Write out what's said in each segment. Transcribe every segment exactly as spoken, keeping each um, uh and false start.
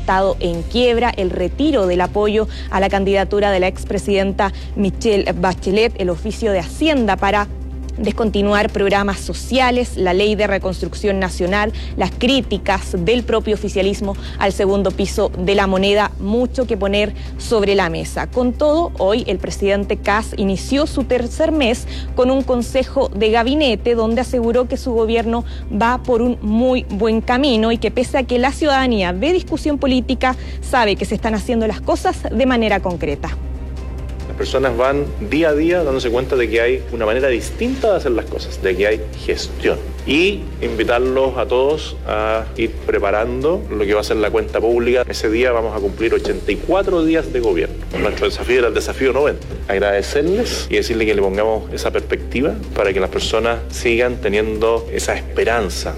Estado en quiebra, el retiro del apoyo a la candidatura de la expresidenta Michelle Bachelet, el oficio de Hacienda para descontinuar programas sociales, la ley de reconstrucción nacional, las críticas del propio oficialismo al segundo piso de la moneda, mucho que poner sobre la mesa. Con todo, hoy el presidente Kast inició su tercer mes con un consejo de gabinete donde aseguró que su gobierno va por un muy buen camino y que pese a que la ciudadanía ve discusión política, sabe que se están haciendo las cosas de manera concreta. Las personas van día a día dándose cuenta de que hay una manera distinta de hacer las cosas, de que hay gestión. Y invitarlos a todos a ir preparando lo que va a ser la cuenta pública. Ese día vamos a cumplir ochenta y cuatro días de gobierno. Nuestro desafío era el desafío noventa. Agradecerles y decirles que le pongamos esa perspectiva para que las personas sigan teniendo esa esperanza.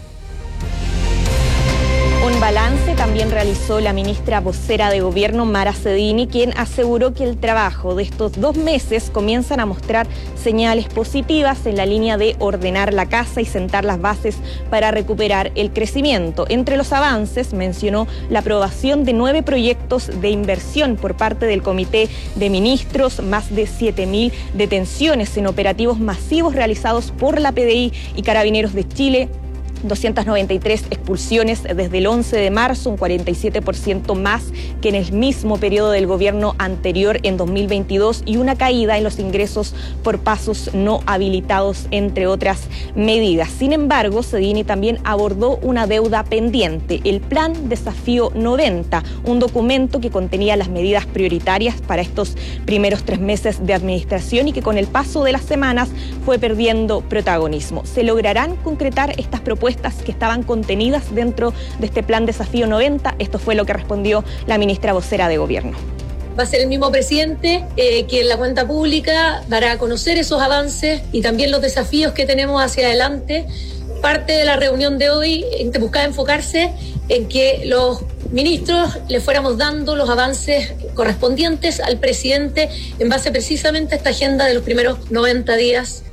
Un balance también realizó la ministra vocera de Gobierno, Mara Cedini, quien aseguró que el trabajo de estos dos meses comienzan a mostrar señales positivas en la línea de ordenar la casa y sentar las bases para recuperar el crecimiento. Entre los avances mencionó la aprobación de nueve proyectos de inversión por parte del Comité de Ministros, más de siete mil detenciones en operativos masivos realizados por la P D I y Carabineros de Chile, doscientas noventa y tres expulsiones desde el once de marzo, un cuarenta y siete por ciento más que en el mismo periodo del gobierno anterior en dos mil veintidós y una caída en los ingresos por pasos no habilitados, entre otras medidas. Sin embargo, Cedini también abordó una deuda pendiente, el Plan Desafío noventa, un documento que contenía las medidas prioritarias para estos primeros tres meses de administración y que con el paso de las semanas fue perdiendo protagonismo. ¿Se lograrán concretar estas propuestas que estaban contenidas dentro de este Plan Desafío noventa? Esto fue lo que respondió la ministra vocera de Gobierno. Va a ser el mismo presidente eh, que en la cuenta pública dará a conocer esos avances y también los desafíos que tenemos hacia adelante. Parte de la reunión de hoy buscaba enfocarse en que los ministros le fuéramos dando los avances correspondientes al presidente en base precisamente a esta agenda de los primeros noventa días.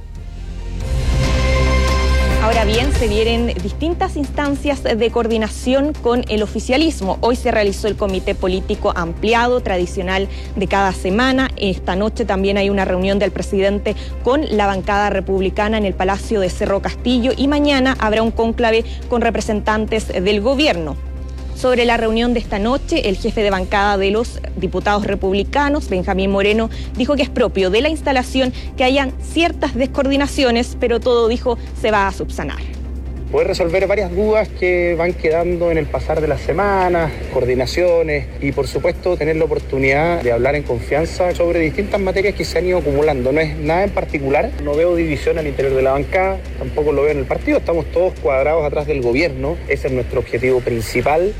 Ahora bien, se vienen distintas instancias de coordinación con el oficialismo. Hoy se realizó el comité político ampliado, tradicional de cada semana. Esta noche también hay una reunión del presidente con la bancada republicana en el Palacio de Cerro Castillo y mañana habrá un cónclave con representantes del gobierno. Sobre la reunión de esta noche, el jefe de bancada de los diputados republicanos, Benjamín Moreno, dijo que es propio de la instalación que hayan ciertas descoordinaciones, pero todo, dijo, se va a subsanar. Poder resolver varias dudas que van quedando en el pasar de las semanas, coordinaciones y por supuesto tener la oportunidad de hablar en confianza sobre distintas materias que se han ido acumulando. No es nada en particular, no veo división al interior de la bancada, tampoco lo veo en el partido, estamos todos cuadrados atrás del gobierno, ese es nuestro objetivo principal.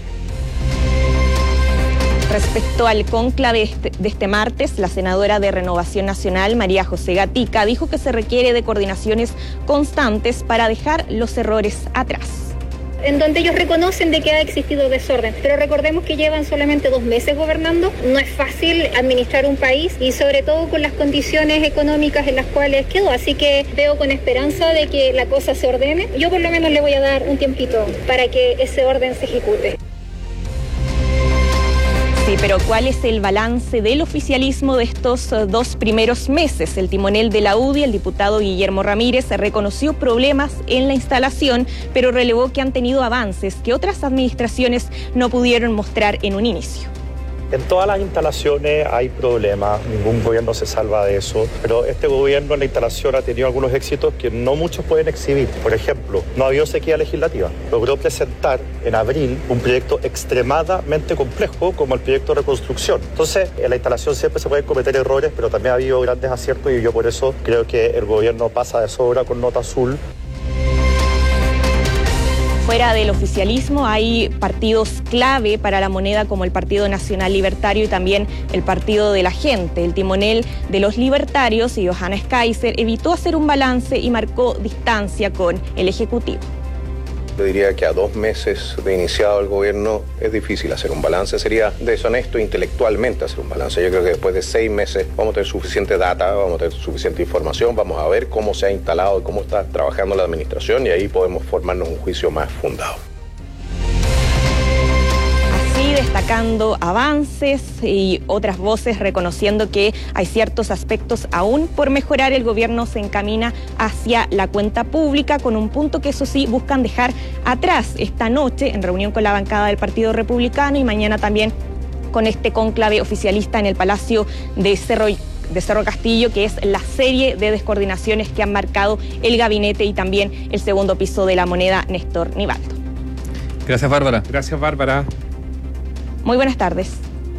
Respecto al cónclave de este martes, la senadora de Renovación Nacional, María José Gatica, dijo que se requiere de coordinaciones constantes para dejar los errores atrás. En donde ellos reconocen de que ha existido desorden, pero recordemos que llevan solamente dos meses gobernando, no es fácil administrar un país y sobre todo con las condiciones económicas en las cuales quedó, así que veo con esperanza de que la cosa se ordene. Yo por lo menos le voy a dar un tiempito para que ese orden se ejecute. Sí, pero ¿cuál es el balance del oficialismo de estos dos primeros meses? El timonel de la U D I, el diputado Guillermo Ramírez, reconoció problemas en la instalación, pero relevó que han tenido avances que otras administraciones no pudieron mostrar en un inicio. En todas las instalaciones hay problemas, ningún gobierno se salva de eso, pero este gobierno en la instalación ha tenido algunos éxitos que no muchos pueden exhibir. Por ejemplo, no ha habido sequía legislativa. Logró presentar en abril un proyecto extremadamente complejo como el proyecto de reconstrucción. Entonces, en la instalación siempre se pueden cometer errores, pero también ha habido grandes aciertos y yo por eso creo que el gobierno pasa de sobra con nota azul. Fuera del oficialismo hay partidos clave para la moneda como el Partido Nacional Libertario y también el Partido de la Gente. El timonel de los libertarios, Johannes Kaiser, evitó hacer un balance y marcó distancia con el Ejecutivo. Yo diría que a dos meses de iniciado el gobierno es difícil hacer un balance, sería deshonesto intelectualmente hacer un balance. Yo creo que después de seis meses vamos a tener suficiente data, vamos a tener suficiente información, vamos a ver cómo se ha instalado y cómo está trabajando la administración y ahí podemos formarnos un juicio más fundado. Así destacando avances y otras voces reconociendo que hay ciertos aspectos aún por mejorar. El gobierno se encamina hacia la cuenta pública con un punto que eso sí buscan dejar atrás esta noche en reunión con la bancada del Partido Republicano y mañana también con este cónclave oficialista en el Palacio de Cerro de Cerro Castillo, que es la serie de descoordinaciones que han marcado el gabinete y también el segundo piso de la moneda, Néstor Nivaldo. Gracias, Bárbara. Gracias, Bárbara. Muy buenas tardes.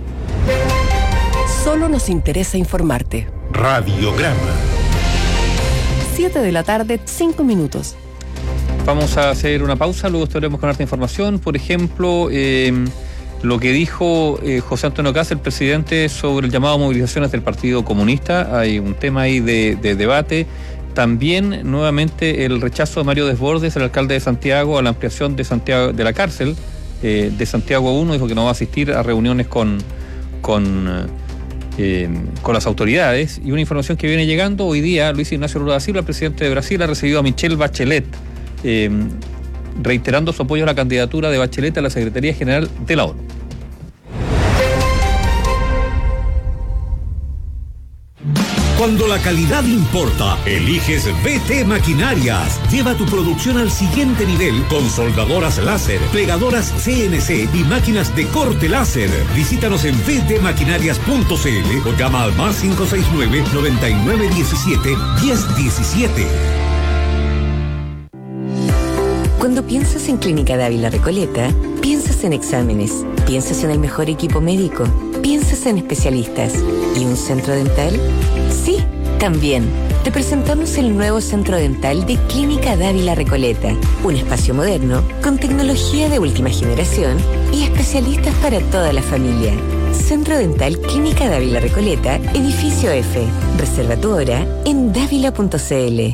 Solo nos interesa informarte. Radiograma. siete de la tarde, cinco minutos. Vamos a hacer una pausa, luego estaremos con harta información. Por ejemplo, eh, lo que dijo eh, José Antonio Kast, el presidente, sobre el llamado a movilizaciones del Partido Comunista. Hay un tema ahí de, de debate. También, nuevamente, el rechazo de Mario Desbordes, el alcalde de Santiago, a la ampliación de Santiago de la cárcel eh, de Santiago uno. Dijo que no va a asistir a reuniones con, con, eh, con las autoridades. Y una información que viene llegando hoy día, Luis Ignacio Lula da Silva, el presidente de Brasil, ha recibido a Michelle Bachelet, eh, reiterando su apoyo a la candidatura de Bachelet a la Secretaría General de la ONU. Cuando la calidad importa, eliges B T Maquinarias. Lleva tu producción al siguiente nivel con soldadoras láser, plegadoras C N C y máquinas de corte láser. Visítanos en b t maquinarias punto c l o llama al más cinco seis nueve, noventa y nueve diecisiete, diez diecisiete. Cuando piensas en Clínica Dávila Recoleta, piensas en exámenes, piensas en el mejor equipo médico, piensas en especialistas. ¿Y un centro dental? Sí, también. Te presentamos el nuevo centro dental de Clínica Dávila Recoleta, un espacio moderno con tecnología de última generación y especialistas para toda la familia. Centro Dental Clínica Dávila Recoleta, edificio F. Reserva tu hora en dávila punto c l.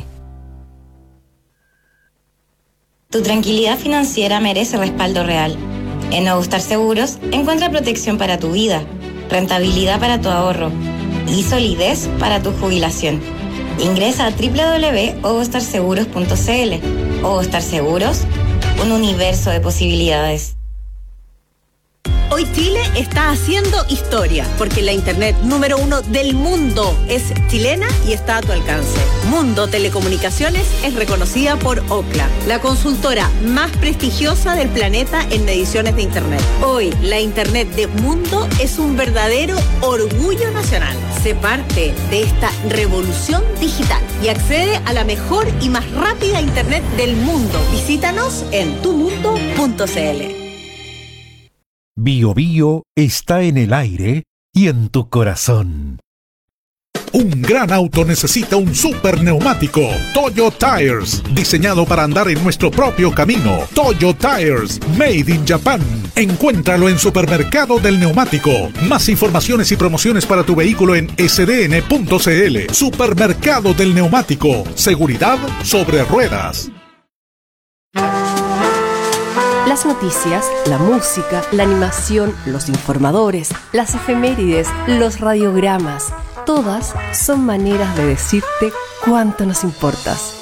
Tu tranquilidad financiera merece respaldo real. En Nuevo Star Seguros encuentra protección para tu vida, rentabilidad para tu ahorro y solidez para tu jubilación. Ingresa a doble u doble u doble u punto ovostar seguros punto c l. Ovostar Seguros, un universo de posibilidades. Hoy Chile está haciendo historia, porque la internet número uno del mundo es chilena y está a tu alcance. Mundo Telecomunicaciones es reconocida por Ookla, la consultora más prestigiosa del planeta en mediciones de internet. Hoy, la internet de Mundo es un verdadero orgullo nacional. Sé parte de esta revolución digital y accede a la mejor y más rápida internet del mundo. Visítanos en tu mundo punto c l. Bio Bio está en el aire y en tu corazón. Un gran auto necesita un super neumático. Toyo Tires, diseñado para andar en nuestro propio camino. Toyo Tires, made in Japan. Encuéntralo en Supermercado del Neumático. Más informaciones y promociones para tu vehículo en s d n punto c l. Supermercado del Neumático. Seguridad sobre ruedas. Las noticias, la música, la animación, los informadores, las efemérides, los radiogramas, todas son maneras de decirte cuánto nos importas.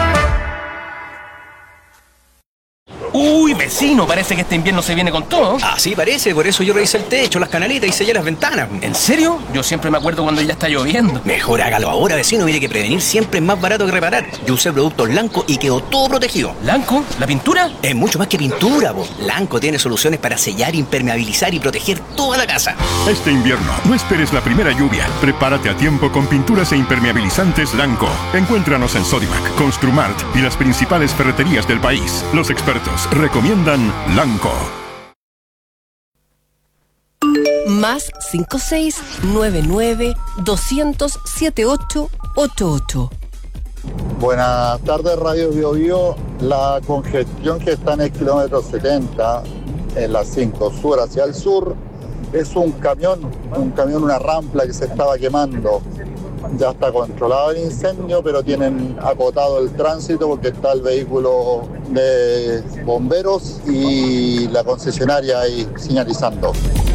Uy, vecino, parece que este invierno se viene con todo. Ah, sí, parece, por eso yo revisé el techo, las canaletas y sellé las ventanas. ¿En serio? Yo siempre me acuerdo cuando ya está lloviendo. Mejor hágalo ahora, vecino, mire que prevenir siempre es más barato que reparar. Yo usé productos Lanco y quedó todo protegido. ¿Lanco? ¿La pintura? Es mucho más que pintura, po. Lanco tiene soluciones para sellar, impermeabilizar y proteger toda la casa. Este invierno, no esperes la primera lluvia. Prepárate a tiempo con pinturas e impermeabilizantes Lanco. Encuéntranos en Sodimac, Construmart y las principales ferreterías del país. Los expertos recomiendan Lanco. Más cinco seis nueve nueve doscientos setenta y ocho ochenta y ocho. Buenas tardes, Radio Bio Bio. La congestión que está en el kilómetro setenta, en la cinco sur hacia el sur, es un camión, un camión, una rampla que se estaba quemando. Ya está controlado el incendio, pero tienen acotado el tránsito porque está el vehículo de bomberos y la concesionaria ahí señalizando.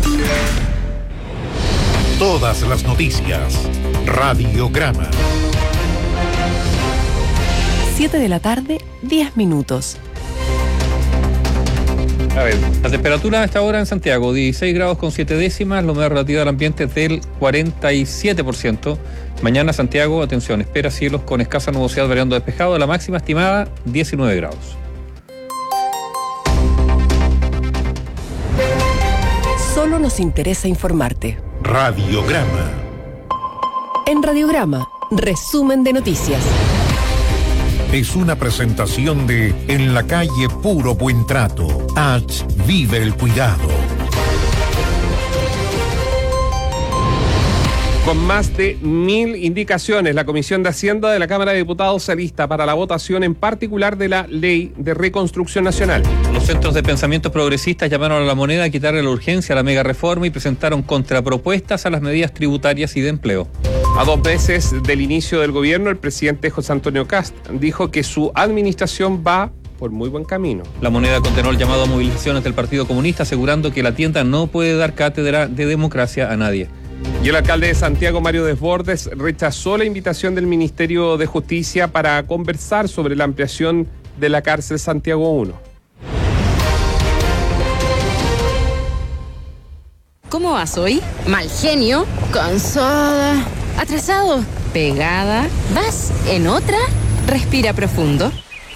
Todas las noticias. Radiograma. siete de la tarde, diez minutos. A ver, la temperatura a esta hora en Santiago, dieciséis grados con siete décimas, la humedad relativa del ambiente es del cuarenta y siete por ciento. Mañana Santiago, atención, espera cielos con escasa nubosidad variando despejado, la máxima estimada diecinueve grados. Solo nos interesa informarte. Radiograma. En Radiograma, resumen de noticias. Es una presentación de En la calle Puro Buen Trato. H. Vive el cuidado. Con más de mil indicaciones, la Comisión de Hacienda de la Cámara de Diputados se alista para la votación en particular de la Ley de Reconstrucción Nacional. Los centros de pensamiento progresistas llamaron a la moneda a quitarle la urgencia a la mega reforma y presentaron contrapropuestas a las medidas tributarias y de empleo. A dos meses del inicio del gobierno, el presidente José Antonio Kast dijo que su administración va por muy buen camino. La moneda condenó el llamado a movilizaciones del Partido Comunista, asegurando que la tienda no puede dar cátedra de democracia a nadie. Y el alcalde de Santiago, Mario Desbordes, rechazó la invitación del Ministerio de Justicia para conversar sobre la ampliación de la cárcel Santiago uno. ¿Cómo vas hoy? Mal genio, cansada, atrasado, pegada. ¿Vas en otra? Respira profundo.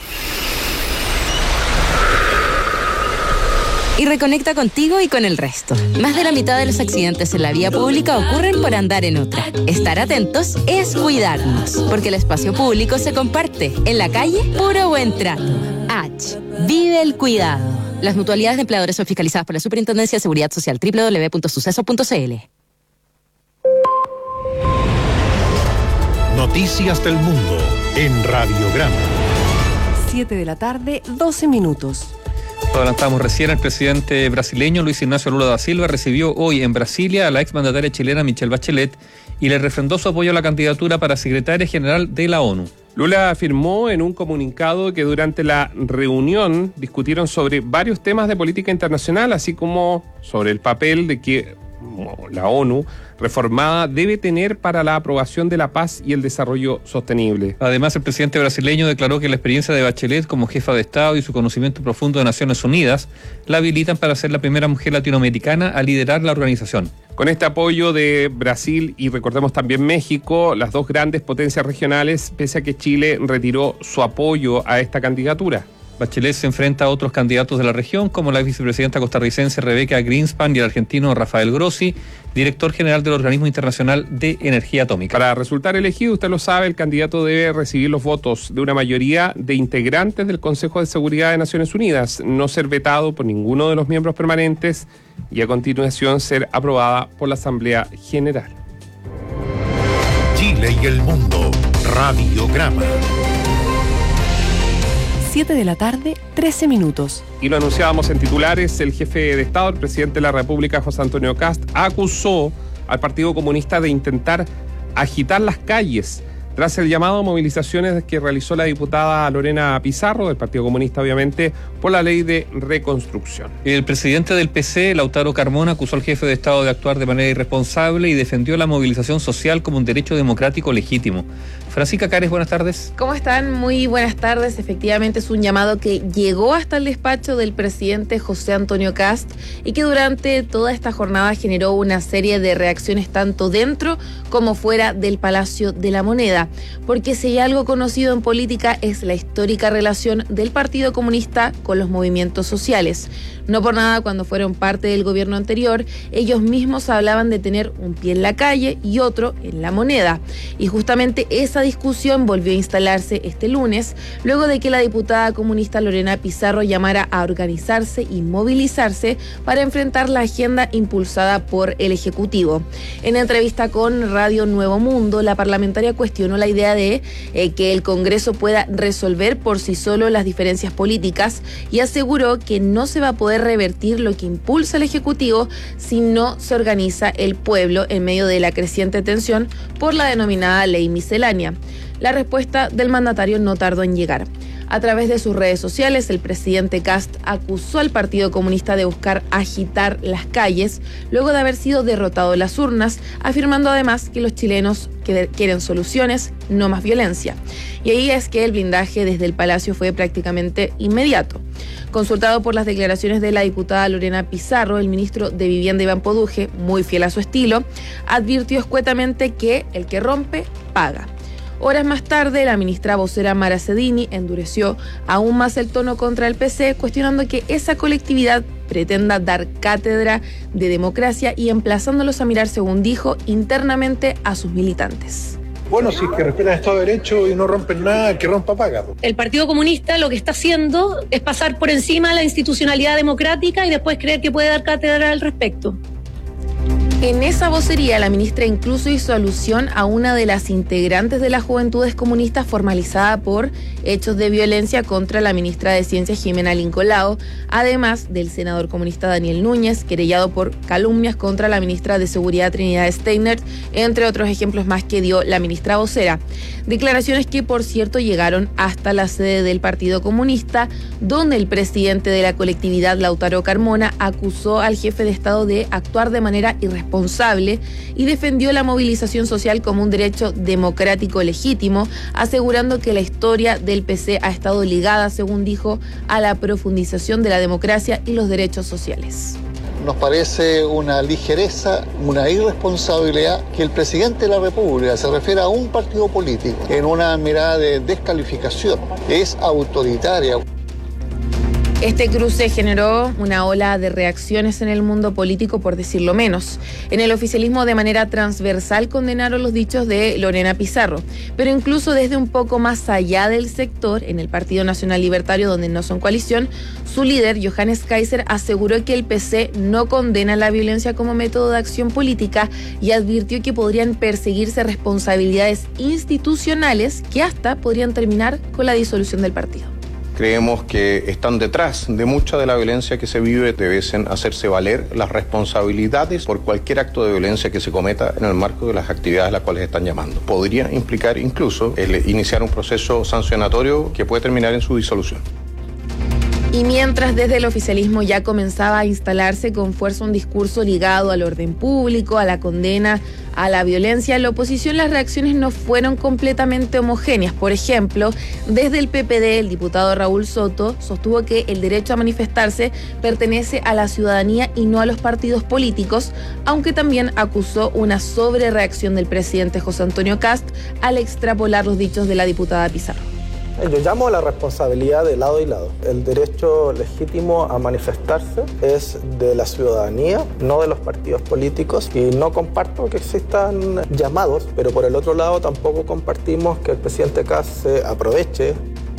Y reconecta contigo y con el resto. Más de la mitad de los accidentes en la vía pública ocurren por andar en otra. Estar atentos es cuidarnos, porque el espacio público se comparte. En la calle, puro buen trato. H. Vive el cuidado. Las mutualidades de empleadores son fiscalizadas por la Superintendencia de Seguridad Social. doble u doble u doble u punto suceso punto c l. Noticias del mundo en Radiograma. siete de la tarde, doce minutos. Lo adelantamos recién, el presidente brasileño Luis Ignacio Lula da Silva recibió hoy en Brasilia a la exmandataria chilena Michelle Bachelet y le refrendó su apoyo a la candidatura para secretaria general de la ONU. Lula afirmó en un comunicado que durante la reunión discutieron sobre varios temas de política internacional, así como sobre el papel de que la ONU reformada debe tener para la aprobación de la paz y el desarrollo sostenible. Además, el presidente brasileño declaró que la experiencia de Bachelet como jefa de Estado y su conocimiento profundo de Naciones Unidas la habilitan para ser la primera mujer latinoamericana a liderar la organización. Con este apoyo de Brasil y recordemos también México, las dos grandes potencias regionales, pese a que Chile retiró su apoyo a esta candidatura. Bachelet se enfrenta a otros candidatos de la región, como la vicepresidenta costarricense Rebeca Greenspan y el argentino Rafael Grossi, director general del Organismo Internacional de Energía Atómica. Para resultar elegido, usted lo sabe, el candidato debe recibir los votos de una mayoría de integrantes del Consejo de Seguridad de Naciones Unidas, no ser vetado por ninguno de los miembros permanentes y a continuación ser aprobada por la Asamblea General. Chile y el mundo. Radiograma. siete de la tarde, trece minutos. Y lo anunciábamos en titulares, el jefe de Estado, el presidente de la República, José Antonio Kast, acusó al Partido Comunista de intentar agitar las calles tras el llamado a movilizaciones que realizó la diputada Lorena Pizarro, del Partido Comunista obviamente, por la ley de reconstrucción. El presidente del P C, Lautaro Carmona, acusó al jefe de Estado de actuar de manera irresponsable y defendió la movilización social como un derecho democrático legítimo. Francisca Cares, buenas tardes. ¿Cómo están? Muy buenas tardes. Efectivamente es un llamado que llegó hasta el despacho del presidente José Antonio Kast y que durante toda esta jornada generó una serie de reacciones tanto dentro como fuera del Palacio de la Moneda. Porque si hay algo conocido en política es la histórica relación del Partido Comunista con los movimientos sociales. No por nada, cuando fueron parte del gobierno anterior, ellos mismos hablaban de tener un pie en la calle y otro en la moneda. Y justamente esa discusión volvió a instalarse este lunes, luego de que la diputada comunista Lorena Pizarro llamara a organizarse y movilizarse para enfrentar la agenda impulsada por el Ejecutivo. En entrevista con Radio Nuevo Mundo, la parlamentaria cuestionó la idea de eh, que el Congreso pueda resolver por sí solo las diferencias políticas y aseguró que no se va a poder revertir lo que impulsa el Ejecutivo si no se organiza el pueblo en medio de la creciente tensión por la denominada ley miscelánea. La respuesta del mandatario no tardó en llegar. A través de sus redes sociales, el presidente Kast acusó al Partido Comunista de buscar agitar las calles luego de haber sido derrotado en las urnas, afirmando además que los chilenos quieren soluciones, no más violencia. Y ahí es que el blindaje desde el Palacio fue prácticamente inmediato. Consultado por las declaraciones de la diputada Lorena Pizarro, el ministro de Vivienda Iván Poduje, muy fiel a su estilo, advirtió escuetamente que el que rompe, paga. Horas más tarde, la ministra vocera Mara Cedini endureció aún más el tono contra el P C, cuestionando que esa colectividad pretenda dar cátedra de democracia y emplazándolos a mirar, según dijo, internamente a sus militantes. Bueno, si es que respetan el Estado de Derecho y no rompen nada, el que rompa paga. El Partido Comunista lo que está haciendo es pasar por encima de la institucionalidad democrática y después creer que puede dar cátedra al respecto. En esa vocería, la ministra incluso hizo alusión a una de las integrantes de las Juventudes Comunistas formalizada por hechos de violencia contra la ministra de Ciencias, Jimena Lincolao, además del senador comunista Daniel Núñez, querellado por calumnias contra la ministra de Seguridad Trinidad Steiner, entre otros ejemplos más que dio la ministra vocera. Declaraciones que, por cierto, llegaron hasta la sede del Partido Comunista, donde el presidente de la colectividad, Lautaro Carmona, acusó al jefe de Estado de actuar de manera irresponsable responsable y defendió la movilización social como un derecho democrático legítimo, asegurando que la historia del P C ha estado ligada, según dijo, a la profundización de la democracia y los derechos sociales. Nos parece una ligereza, una irresponsabilidad que el presidente de la República se refiera a un partido político en una mirada de descalificación. Es autoritaria. Este cruce generó una ola de reacciones en el mundo político, por decirlo menos. En el oficialismo, de manera transversal, condenaron los dichos de Lorena Pizarro, pero incluso desde un poco más allá del sector, en el Partido Nacional Libertario, donde no son coalición, su líder, Johannes Kaiser, aseguró que el P C no condena la violencia como método de acción política y advirtió que podrían perseguirse responsabilidades institucionales que hasta podrían terminar con la disolución del partido. Creemos que están detrás de mucha de la violencia que se vive, deben hacerse valer las responsabilidades por cualquier acto de violencia que se cometa en el marco de las actividades a las cuales están llamando. Podría implicar incluso el iniciar un proceso sancionatorio que puede terminar en su disolución. Y mientras desde el oficialismo ya comenzaba a instalarse con fuerza un discurso ligado al orden público, a la condena, a la violencia, en la oposición las reacciones no fueron completamente homogéneas. Por ejemplo, desde el P P D, el diputado Raúl Soto sostuvo que el derecho a manifestarse pertenece a la ciudadanía y no a los partidos políticos, aunque también acusó una sobrereacción del presidente José Antonio Kast al extrapolar los dichos de la diputada Pizarro. Yo llamo a la responsabilidad de lado y lado. El derecho legítimo a manifestarse es de la ciudadanía, no de los partidos políticos, y no comparto que existan llamados, pero por el otro lado tampoco compartimos que el presidente Kast se aproveche.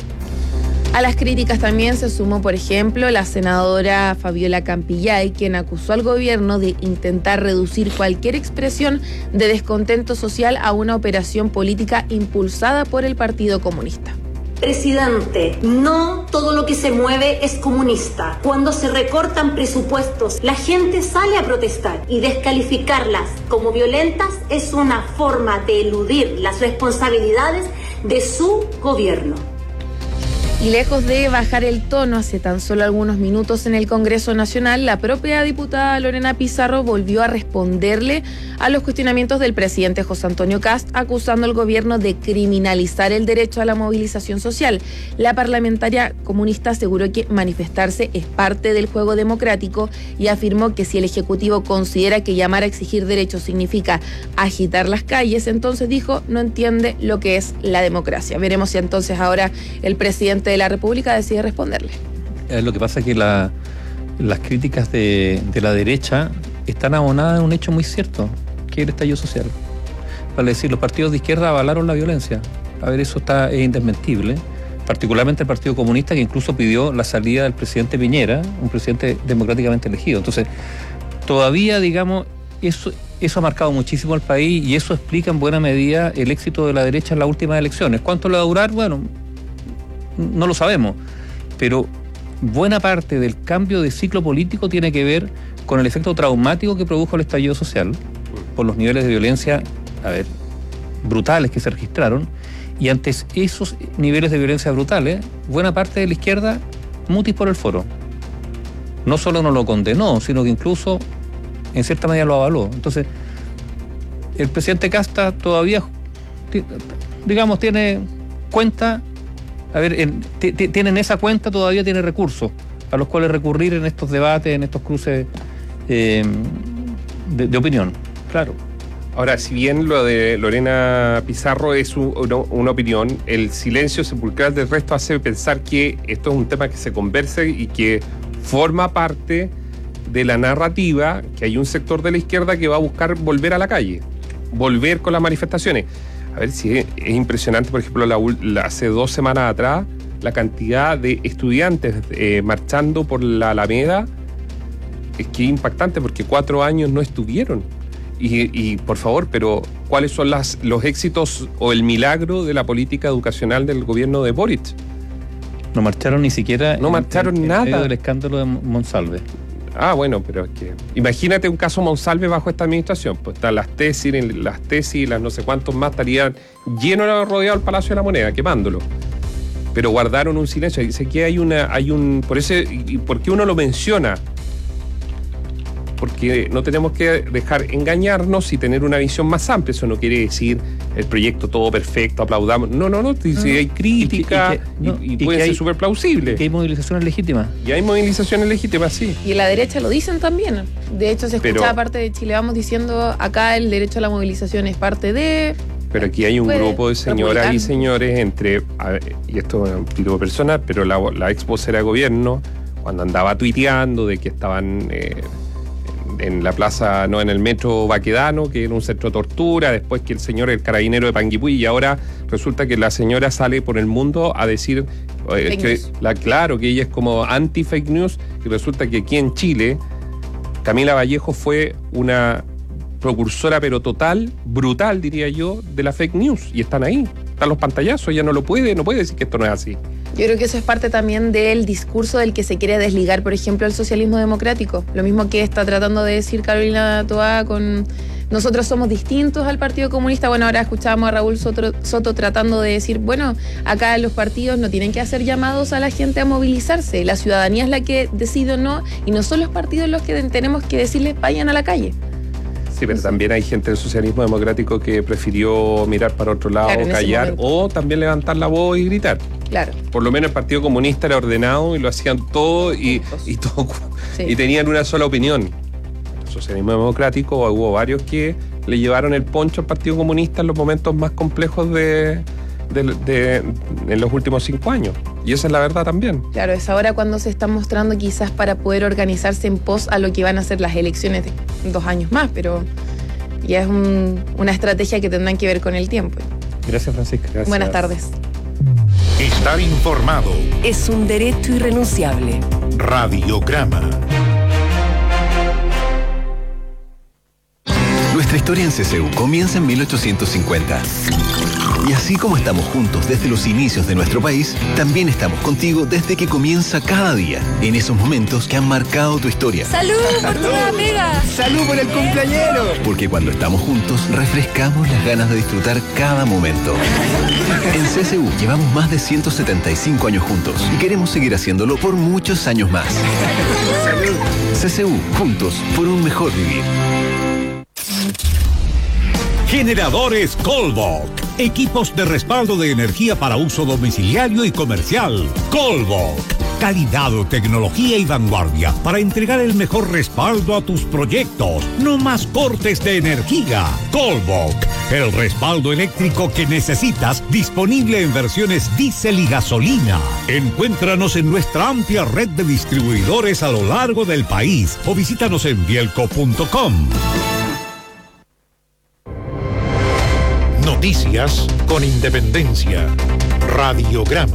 A las críticas también se sumó, por ejemplo, la senadora Fabiola Campillay, quien acusó al gobierno de intentar reducir cualquier expresión de descontento social a una operación política impulsada por el Partido Comunista. Presidente, no todo lo que se mueve es comunista. Cuando se recortan presupuestos, la gente sale a protestar y descalificarlas como violentas es una forma de eludir las responsabilidades de su gobierno. Y lejos de bajar el tono hace tan solo algunos minutos en el Congreso Nacional, la propia diputada Lorena Pizarro volvió a responderle a los cuestionamientos del presidente José Antonio Kast, acusando al gobierno de criminalizar el derecho a la movilización social. La parlamentaria comunista aseguró que manifestarse es parte del juego democrático y afirmó que si el Ejecutivo considera que llamar a exigir derechos significa agitar las calles, entonces dijo, no entiende lo que es la democracia. Veremos si entonces ahora el presidente de la República decide responderle. Eh, lo que pasa es que la, las críticas de, de la derecha están abonadas en un hecho muy cierto, que es el estallido social. Vale decir, los partidos de izquierda avalaron la violencia. A ver, eso está, es indesmentible. Particularmente el Partido Comunista, que incluso pidió la salida del presidente Piñera, un presidente democráticamente elegido. Entonces, todavía, digamos, eso, eso ha marcado muchísimo al país y eso explica en buena medida el éxito de la derecha en las últimas elecciones. ¿Cuánto le va a durar? Bueno, no lo sabemos, pero buena parte del cambio de ciclo político tiene que ver con el efecto traumático que produjo el estallido social, por los niveles de violencia, a ver, brutales que se registraron, Y ante esos niveles de violencia brutales, buena parte de la izquierda mutis por el foro. No solo no lo condenó, sino que incluso en cierta medida lo avaló. Entonces, el presidente Casta todavía, digamos, tiene cuenta, a ver, en, t- t- tiene en esa cuenta todavía tiene recursos a los cuales recurrir en estos debates, en estos cruces eh, de, de opinión. Claro. Ahora, si bien lo de Lorena Pizarro es un, una, una opinión, el silencio sepulcral del resto hace pensar que esto es un tema que se conversa y que forma parte de la narrativa, que hay un sector de la izquierda que va a buscar volver a la calle, volver con las manifestaciones. A ver si es, es impresionante, por ejemplo, la, la, hace dos semanas atrás, la cantidad de estudiantes eh, marchando por la Alameda, es que es impactante porque cuatro años no estuvieron. Y, y por favor, pero ¿cuáles son las, los éxitos o el milagro de la política educacional del gobierno de Boric? No marcharon ni siquiera. No en, marcharon en, en nada. medio del escándalo de Monsalve. Ah, bueno, pero es que imagínate un caso Monsalve bajo esta administración. Pues están las tesis, las tesis, las no sé cuántos más estarían llenos, rodeado el Palacio de la Moneda, quemándolo. Pero guardaron un silencio. Dice que hay una, hay un, por eso, y por qué uno lo menciona. Porque no tenemos que dejar engañarnos y tener una visión más amplia. Eso no quiere decir el proyecto todo perfecto, aplaudamos. No, no, no. Si no. hay crítica y, que, y, que, no, y, y puede ser súper plausible. Y que hay movilizaciones legítimas. Y hay movilizaciones legítimas, sí. Y en la derecha lo dicen también. De hecho, se escuchaba Pero, parte de Chile Vamos diciendo acá el derecho a la movilización es parte de... Pero aquí hay un grupo de señoras y señores entre, ver, y esto es un tipo de personas, pero la, la ex vocera de gobierno, cuando andaba tuiteando de que estaban... Eh, en la plaza, no, en el metro Baquedano, que era un centro de tortura, después que el señor, el carabinero de Panguipulli, y ahora resulta que la señora sale por el mundo a decir, eh, que, la, claro, que ella es como anti-fake news, y resulta que aquí en Chile, Camila Vallejo fue una precursora, pero total, brutal, diría yo, de la fake news, y están ahí, están los pantallazos, ella no lo puede, no puede decir que esto no es así. Yo creo que eso es parte también del discurso del que se quiere desligar, por ejemplo, el socialismo democrático. Lo mismo que está tratando de decir Carolina Toá con nosotros somos distintos al Partido Comunista. Bueno, ahora escuchábamos a Raúl Soto, Soto tratando de decir, bueno, acá los partidos no tienen que hacer llamados a la gente a movilizarse. La ciudadanía es la que decide o no, y no son los partidos los que tenemos que decirles vayan a la calle. Sí, pero también hay gente del socialismo democrático que prefirió mirar para otro lado, claro, callar, o también levantar la voz y gritar. Claro. Por lo menos el Partido Comunista era ordenado y lo hacían todo y, y, todo, sí. y tenían una sola opinión. El socialismo democrático, hubo varios que le llevaron el poncho al Partido Comunista en los momentos más complejos de, de, de, de en los últimos cinco años. Y esa es la verdad también. Claro, es ahora cuando se están mostrando quizás para poder organizarse en pos a lo que van a ser las elecciones de dos años más, pero ya es un, una estrategia que tendrán que ver con el tiempo. Gracias, Francisca. Gracias. Buenas tardes. Estar informado es un derecho irrenunciable. Radiograma. Nuestra historia en C C U comienza en mil ochocientos cincuenta. Y así como estamos juntos desde los inicios de nuestro país, también estamos contigo desde que comienza cada día, en esos momentos que han marcado tu historia. ¡Salud por tu nueva pega! ¡Salud por el cumpleañero! Porque cuando estamos juntos, refrescamos las ganas de disfrutar cada momento. En C C U llevamos más de ciento setenta y cinco años juntos y queremos seguir haciéndolo por muchos años más. ¡Salud! C C U, juntos por un mejor vivir. Generadores Colbok. Equipos de respaldo de energía para uso domiciliario y comercial. Colbok. Calidad, tecnología y vanguardia para entregar el mejor respaldo a tus proyectos. No más cortes de energía. Colbok. El respaldo eléctrico que necesitas, disponible en versiones diésel y gasolina. Encuéntranos en nuestra amplia red de distribuidores a lo largo del país o visítanos en bielco punto com. Noticias con independencia. Radiograma.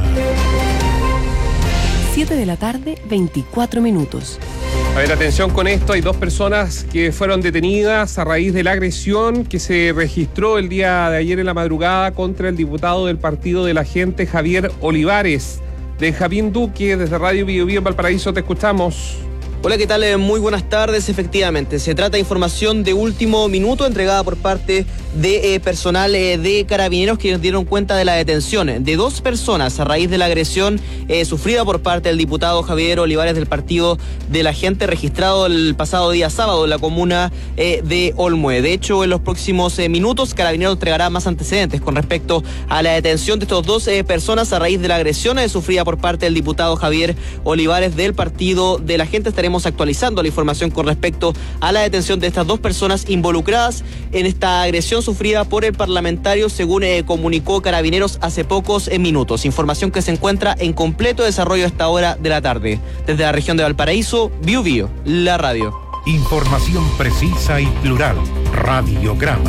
siete de la tarde, veinticuatro minutos. A ver, atención con esto. Hay dos personas que fueron detenidas a raíz de la agresión que se registró el día de ayer en la madrugada contra el diputado del Partido de la Gente, Javier Olivares. Benjamín Duque, desde Radio Bio Bio en Valparaíso, te escuchamos. Hola, ¿qué tal? Muy buenas tardes. Efectivamente, se trata de información de último minuto entregada por parte de eh, personal eh, de Carabineros, que nos dieron cuenta de la detención de dos personas a raíz de la agresión eh, sufrida por parte del diputado Javier Olivares del Partido de la Gente, registrado el pasado día sábado en la comuna eh, de Olmué. De hecho, en los próximos eh, minutos, Carabineros entregará más antecedentes con respecto a la detención de estos dos eh, personas a raíz de la agresión eh, sufrida por parte del diputado Javier Olivares del Partido de la Gente. Estaremos actualizando la información con respecto a la detención de estas dos personas involucradas en esta agresión sufrida por el parlamentario, según eh, comunicó Carabineros hace pocos eh, minutos. Información que se encuentra en completo desarrollo a esta hora de la tarde. Desde la región de Valparaíso, Biu Biu, la radio. Información precisa y plural. Radiograma.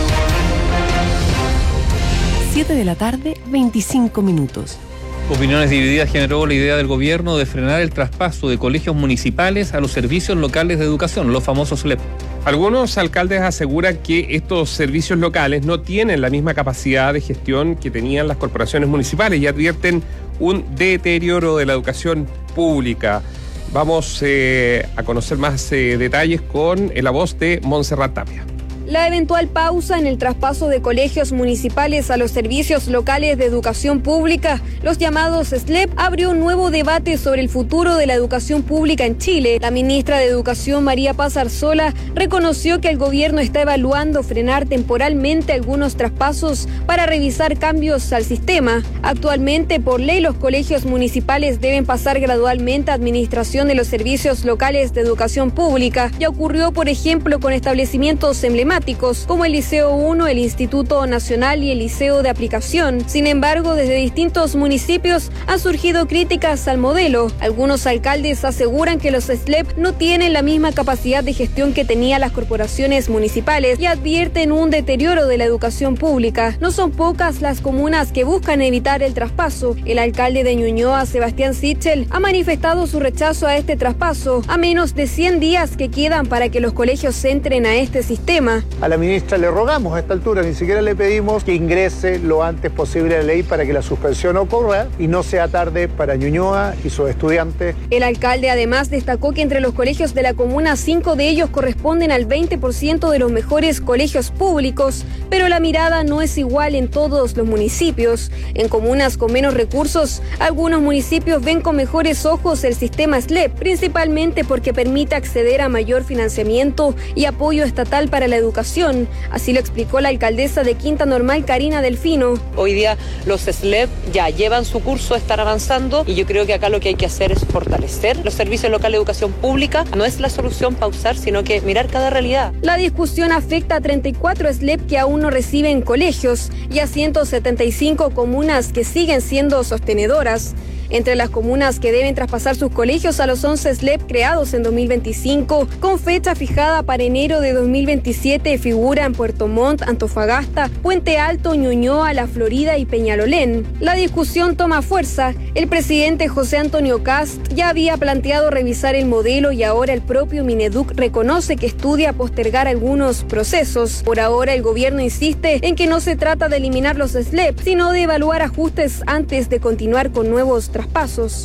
siete de la tarde, veinticinco minutos. Opiniones divididas generó la idea del gobierno de frenar el traspaso de colegios municipales a los servicios locales de educación, los famosos S L E P. Algunos alcaldes aseguran que estos servicios locales no tienen la misma capacidad de gestión que tenían las corporaciones municipales y advierten un deterioro de la educación pública. Vamos eh, a conocer más eh, detalles con la voz de Montserrat Tapia. La eventual pausa en el traspaso de colegios municipales a los servicios locales de educación pública, los llamados S L E P, abrió un nuevo debate sobre el futuro de la educación pública en Chile. La ministra de Educación, María Paz Arzola, reconoció que el gobierno está evaluando frenar temporalmente algunos traspasos para revisar cambios al sistema. Actualmente, por ley, los colegios municipales deben pasar gradualmente a administración de los servicios locales de educación pública. Ya ocurrió, por ejemplo, con establecimientos emblemáticos como el Liceo uno, el Instituto Nacional y el Liceo de Aplicación. Sin embargo, desde distintos municipios han surgido críticas al modelo. Algunos alcaldes aseguran que los S L E P no tienen la misma capacidad de gestión que tenían las corporaciones municipales y advierten un deterioro de la educación pública. No son pocas las comunas que buscan evitar el traspaso. El alcalde de Ñuñoa, Sebastián Sichel, ha manifestado su rechazo a este traspaso a menos de cien días que quedan para que los colegios entren a este sistema. A la ministra le rogamos a esta altura, ni siquiera le pedimos que ingrese lo antes posible a la ley para que la suspensión ocurra y no sea tarde para Ñuñoa y sus estudiantes. El alcalde además destacó que entre los colegios de la comuna, cinco de ellos corresponden al veinte por ciento de los mejores colegios públicos, pero la mirada no es igual en todos los municipios. En comunas con menos recursos, algunos municipios ven con mejores ojos el sistema S L E P, principalmente porque permite acceder a mayor financiamiento y apoyo estatal para la educación. Así lo explicó la alcaldesa de Quinta Normal, Karina Delfino. Hoy día los S L E P ya llevan su curso, están avanzando y yo creo que acá lo que hay que hacer es fortalecer los servicios locales de educación pública. No es la solución pausar, sino que mirar cada realidad. La discusión afecta a treinta y cuatro S L E P que aún no reciben colegios y a ciento setenta y cinco comunas que siguen siendo sostenedoras. Entre las comunas que deben traspasar sus colegios a los once S L E P creados en dos mil veinticinco, con fecha fijada para enero de dos mil veintisiete, figuran Puerto Montt, Antofagasta, Puente Alto, Ñuñoa, La Florida y Peñalolén. La discusión toma fuerza. El presidente José Antonio Kast ya había planteado revisar el modelo y ahora el propio Mineduc reconoce que estudia postergar algunos procesos. Por ahora, el gobierno insiste en que no se trata de eliminar los S L E P, sino de evaluar ajustes antes de continuar con nuevos trabajos. Pasos.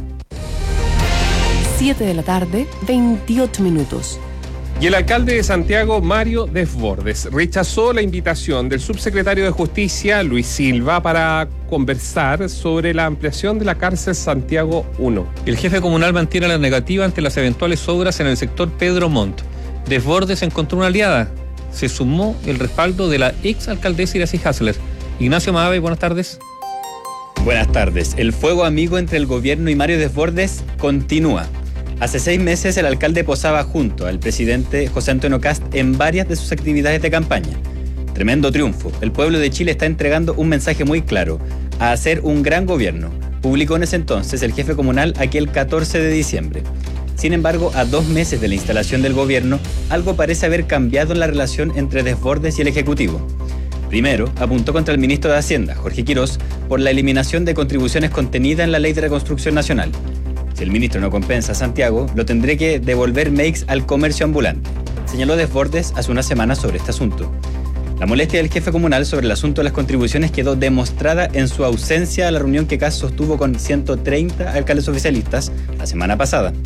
siete de la tarde, veintiocho minutos. Y el alcalde de Santiago, Mario Desbordes, rechazó la invitación del subsecretario de Justicia, Luis Silva, para conversar sobre la ampliación de la cárcel Santiago uno. El jefe comunal mantiene la negativa ante las eventuales obras en el sector Pedro Montt. Desbordes encontró una aliada. Se sumó el respaldo de la ex alcaldesa Iracy Hasler. Ignacio Maave, buenas tardes. Buenas tardes. El fuego amigo entre el gobierno y Mario Desbordes continúa. Hace seis meses el alcalde posaba junto al presidente José Antonio Kast en varias de sus actividades de campaña. Tremendo triunfo. El pueblo de Chile está entregando un mensaje muy claro: a hacer un gran gobierno, publicó en ese entonces el jefe comunal aquel catorce de diciembre. Sin embargo, a dos meses de la instalación del gobierno, algo parece haber cambiado en la relación entre Desbordes y el Ejecutivo. Primero, apuntó contra el ministro de Hacienda, Jorge Quirós, por la eliminación de contribuciones contenida en la Ley de Reconstrucción Nacional. Si el ministro no compensa a Santiago, lo tendré que devolver M E I C al comercio ambulante, señaló Desbordes hace unas semanas sobre este asunto. La molestia del jefe comunal sobre el asunto de las contribuciones quedó demostrada en su ausencia a la reunión que Kast sostuvo con ciento treinta alcaldes oficialistas la semana pasada.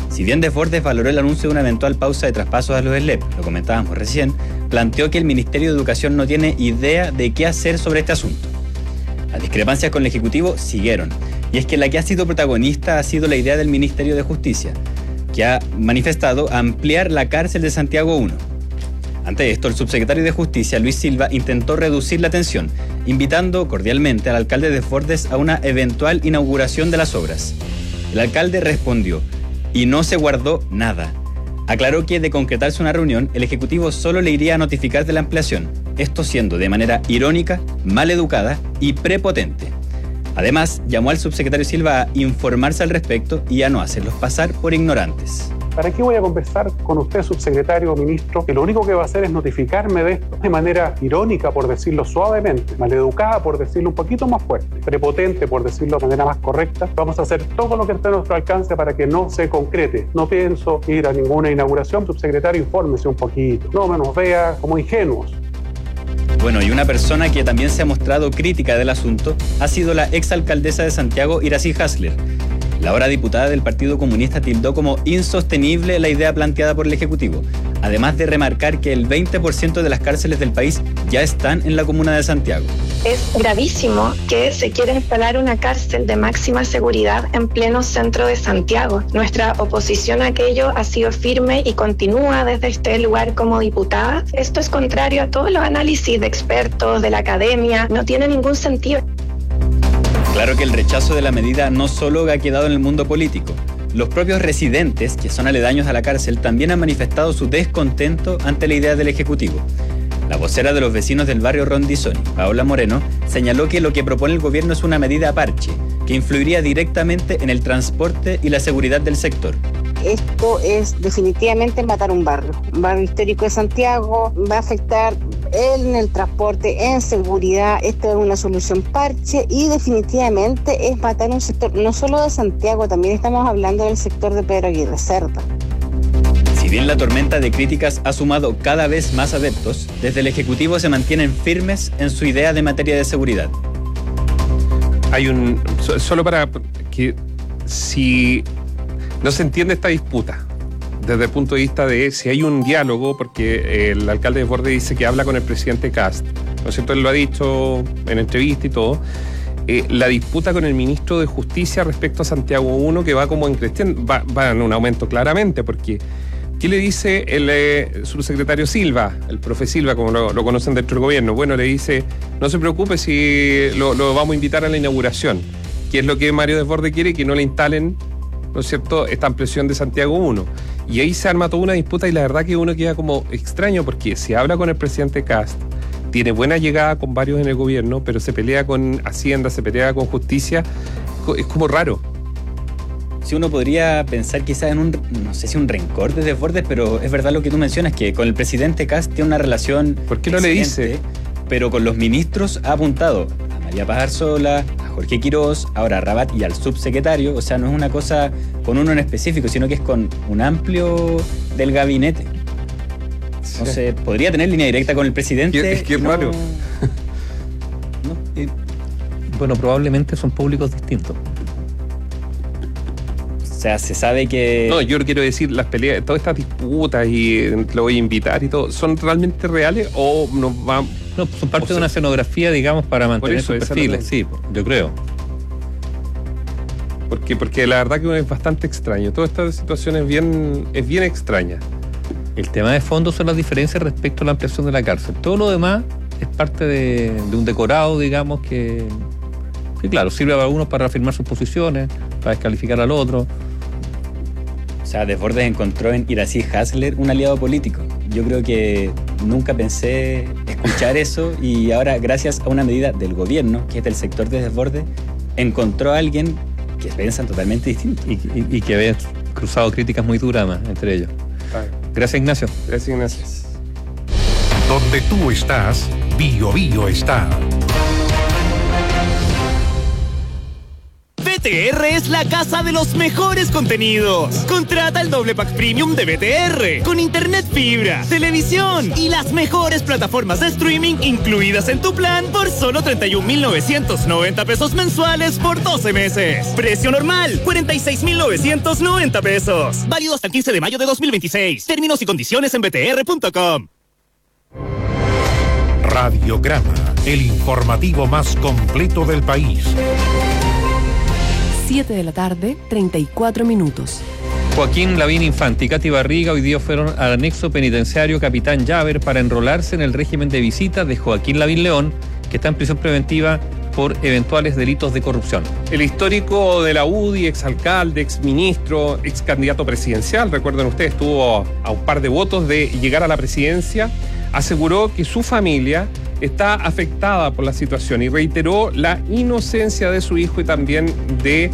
Si bien Desbordes valoró el anuncio de una eventual pausa de traspasos a los S L E P, lo comentábamos recién, planteó que el Ministerio de Educación no tiene idea de qué hacer sobre este asunto. Las discrepancias con el Ejecutivo siguieron, y es que la que ha sido protagonista ha sido la idea del Ministerio de Justicia, que ha manifestado ampliar la cárcel de Santiago uno. Ante esto, el subsecretario de Justicia, Luis Silva, intentó reducir la tensión, invitando cordialmente al alcalde Desbordes a una eventual inauguración de las obras. El alcalde respondió, y no se guardó nada. Aclaró que de concretarse una reunión, el Ejecutivo solo le iría a notificar de la ampliación, esto siendo de manera irónica, maleducada y prepotente. Además, llamó al subsecretario Silva a informarse al respecto y a no hacerlos pasar por ignorantes. ¿Para qué voy a conversar con usted, subsecretario o ministro, que lo único que va a hacer es notificarme de esto de manera irónica, por decirlo suavemente, maleducada, por decirlo un poquito más fuerte, prepotente, por decirlo de manera más correcta? Vamos a hacer todo lo que esté a nuestro alcance para que no se concrete. No pienso ir a ninguna inauguración. Subsecretario, infórmese un poquito. No me nos vea como ingenuos. Bueno, y una persona que también se ha mostrado crítica del asunto ha sido la exalcaldesa de Santiago, Iracy Hasler. La ahora diputada del Partido Comunista tildó como insostenible la idea planteada por el Ejecutivo, además de remarcar que el veinte por ciento de las cárceles del país ya están en la comuna de Santiago. Es gravísimo que se quiera instalar una cárcel de máxima seguridad en pleno centro de Santiago. Nuestra oposición a aquello ha sido firme y continúa desde este lugar como diputada. Esto es contrario a todos los análisis de expertos, de la academia. No tiene ningún sentido. Claro que el rechazo de la medida no solo ha quedado en el mundo político. Los propios residentes, que son aledaños a la cárcel, también han manifestado su descontento ante la idea del Ejecutivo. La vocera de los vecinos del barrio Rondizoni, Paola Moreno, señaló que lo que propone el gobierno es una medida parche, que influiría directamente en el transporte y la seguridad del sector. Esto es definitivamente matar un barrio. Un barrio histórico de Santiago va a afectar en el transporte, en seguridad. Esto es una solución parche y definitivamente es matar un sector, no solo de Santiago, también estamos hablando del sector de Pedro Aguirre Cerda. Si bien la tormenta de críticas ha sumado cada vez más adeptos, desde el Ejecutivo se mantienen firmes en su idea de materia de seguridad. Hay un... Solo para que si no se entiende esta disputa, desde el punto de vista de si hay un diálogo, porque el alcalde Desbordes dice que habla con el presidente Kast, ¿no es cierto? Él lo ha dicho en entrevista y todo. Eh, la disputa con el ministro de Justicia respecto a Santiago uno, que va como en creciendo, va, va en un aumento claramente, porque ¿qué le dice el eh, subsecretario Silva, el profe Silva, como lo, lo conocen dentro del gobierno? Bueno, le dice, no se preocupe si lo, lo vamos a invitar a la inauguración, que es lo que Mario Desbordes quiere, que no le instalen, ¿no es cierto?, esta ampliación de Santiago uno. Y ahí se arma toda una disputa y la verdad que uno queda como extraño, porque se habla con el presidente Kast, tiene buena llegada con varios en el gobierno, pero se pelea con Hacienda, se pelea con Justicia, es como raro. Si uno podría pensar quizás en un, no sé si un rencor de Desbordes, pero es verdad lo que tú mencionas, que con el presidente Kast tiene una relación... ¿Por qué no le dice? Pero con los ministros ha apuntado a María Paz Arzola, a Jorge Quirós, ahora a Rabat y al subsecretario. O sea, no es una cosa con uno en específico, sino que es con un amplio del gabinete. No Sí. sé, podría tener línea directa con el presidente. Es que es no, raro. Eh, bueno, probablemente son públicos distintos. O sea, se sabe que... No, yo quiero decir, las peleas, todas estas disputas y eh, lo voy a invitar y todo, ¿son realmente reales o nos van...? No, son parte de una escenografía, digamos, para mantener eso, sus esa perfiles, no- sí, yo creo. Porque, porque la verdad que es bastante extraño. Toda esta situación es bien, es bien extraña. El tema de fondo son las diferencias respecto a la ampliación de la cárcel. Todo lo demás es parte de, de un decorado, digamos, que, que claro, sirve a algunos para reafirmar sus posiciones, para descalificar al otro. O sea, Desbordes encontró en Iracy Hasler un aliado político. Yo creo que nunca pensé escuchar eso y ahora, gracias a una medida del gobierno, que es del sector de Desbordes, encontró a alguien que piensan totalmente distinto. Y, y, y que había cruzado críticas muy duras más entre ellos. Gracias, Ignacio. Gracias, Ignacio. Donde tú estás, Bio Bio está. T R es la casa de los mejores contenidos. Contrata el doble pack premium de B T R con internet fibra, televisión y las mejores plataformas de streaming incluidas en tu plan por solo treinta y un mil novecientos noventa pesos mensuales por doce meses. Precio normal, cuarenta y seis mil novecientos noventa pesos. Válido hasta el quince de mayo de dos mil veintiséis. Términos y condiciones en b t r punto com. Radiograma, el informativo más completo del país. siete de la tarde, treinta y cuatro minutos. Joaquín Lavín Infante y Katy Barriga hoy día fueron al anexo penitenciario Capitán Llaver para enrolarse en el régimen de visitas de Joaquín Lavín León, que está en prisión preventiva por eventuales delitos de corrupción. El histórico de la U D I, exalcalde, exministro, excandidato presidencial, recuerden ustedes, estuvo a un par de votos de llegar a la presidencia, aseguró que su familia está afectada por la situación y reiteró la inocencia de su hijo y también de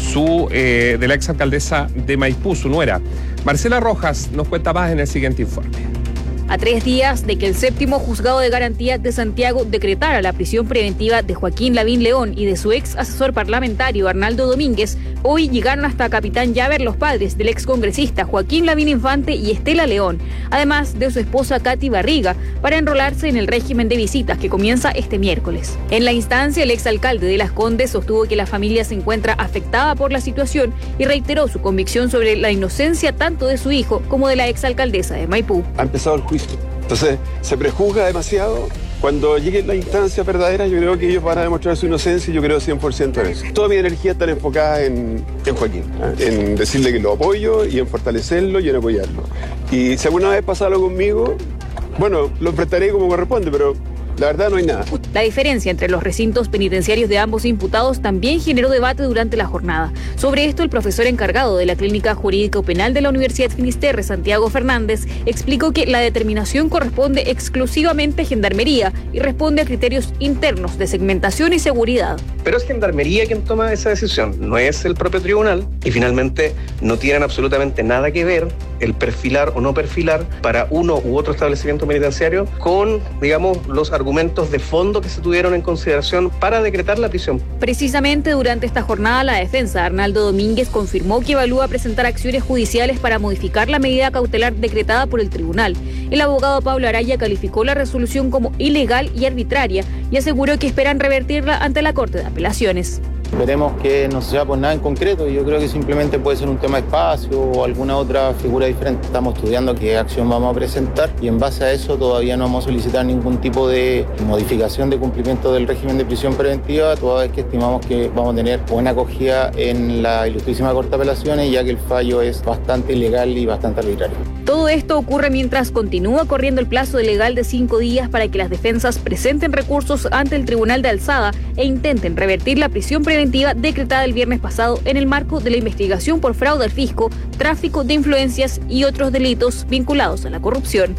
su eh, de la exalcaldesa de Maipú, su nuera. Marcela Rojas nos cuenta más en el siguiente informe. A tres días de que el séptimo juzgado de garantía de Santiago decretara la prisión preventiva de Joaquín Lavín León y de su ex asesor parlamentario Arnaldo Domínguez, hoy llegaron hasta Capitán Llaver los padres del ex congresista Joaquín Lavín Infante y Estela León, además de su esposa Katy Barriga, para enrolarse en el régimen de visitas que comienza este miércoles. En la instancia, el exalcalde de Las Condes sostuvo que la familia se encuentra afectada por la situación y reiteró su convicción sobre la inocencia tanto de su hijo como de la exalcaldesa de Maipú. Ha empezado el juicio. Entonces, se prejuzga demasiado. Cuando lleguen las instancias verdaderas, yo creo que ellos van a demostrar su inocencia y yo creo cien por ciento en eso. Toda mi energía está enfocada en, en Joaquín, ¿eh? En decirle que lo apoyo y en fortalecerlo y en apoyarlo. Y si alguna vez pasa algo conmigo, bueno, lo enfrentaré como corresponde, pero la verdad no hay nada. La diferencia entre los recintos penitenciarios de ambos imputados también generó debate durante la jornada. Sobre esto, el profesor encargado de la Clínica Jurídico Penal de la Universidad Finisterre, Santiago Fernández, explicó que la determinación corresponde exclusivamente a Gendarmería y responde a criterios internos de segmentación y seguridad. Pero es Gendarmería quien toma esa decisión, no es el propio tribunal, y finalmente no tienen absolutamente nada que ver el perfilar o no perfilar para uno u otro establecimiento penitenciario con, digamos, los argumentos argumentos de fondo que se tuvieron en consideración para decretar la prisión. Precisamente durante esta jornada, la defensa de Arnaldo Domínguez confirmó que evalúa presentar acciones judiciales para modificar la medida cautelar decretada por el tribunal. El abogado Pablo Araya calificó la resolución como ilegal y arbitraria y aseguró que esperan revertirla ante la Corte de Apelaciones. Veremos que no sea por nada en concreto. Yo creo que simplemente puede ser un tema de espacio o alguna otra figura diferente. Estamos estudiando qué acción vamos a presentar y en base a eso todavía no vamos a solicitar ningún tipo de modificación de cumplimiento del régimen de prisión preventiva, toda vez que estimamos que vamos a tener buena acogida en la Ilustrísima Corte de Apelaciones, ya que el fallo es bastante ilegal y bastante arbitrario. Todo esto ocurre mientras continúa corriendo el plazo legal de cinco días para que las defensas presenten recursos ante el Tribunal de Alzada e intenten revertir la prisión preventiva decretada el viernes pasado en el marco de la investigación por fraude al fisco, tráfico de influencias y otros delitos vinculados a la corrupción.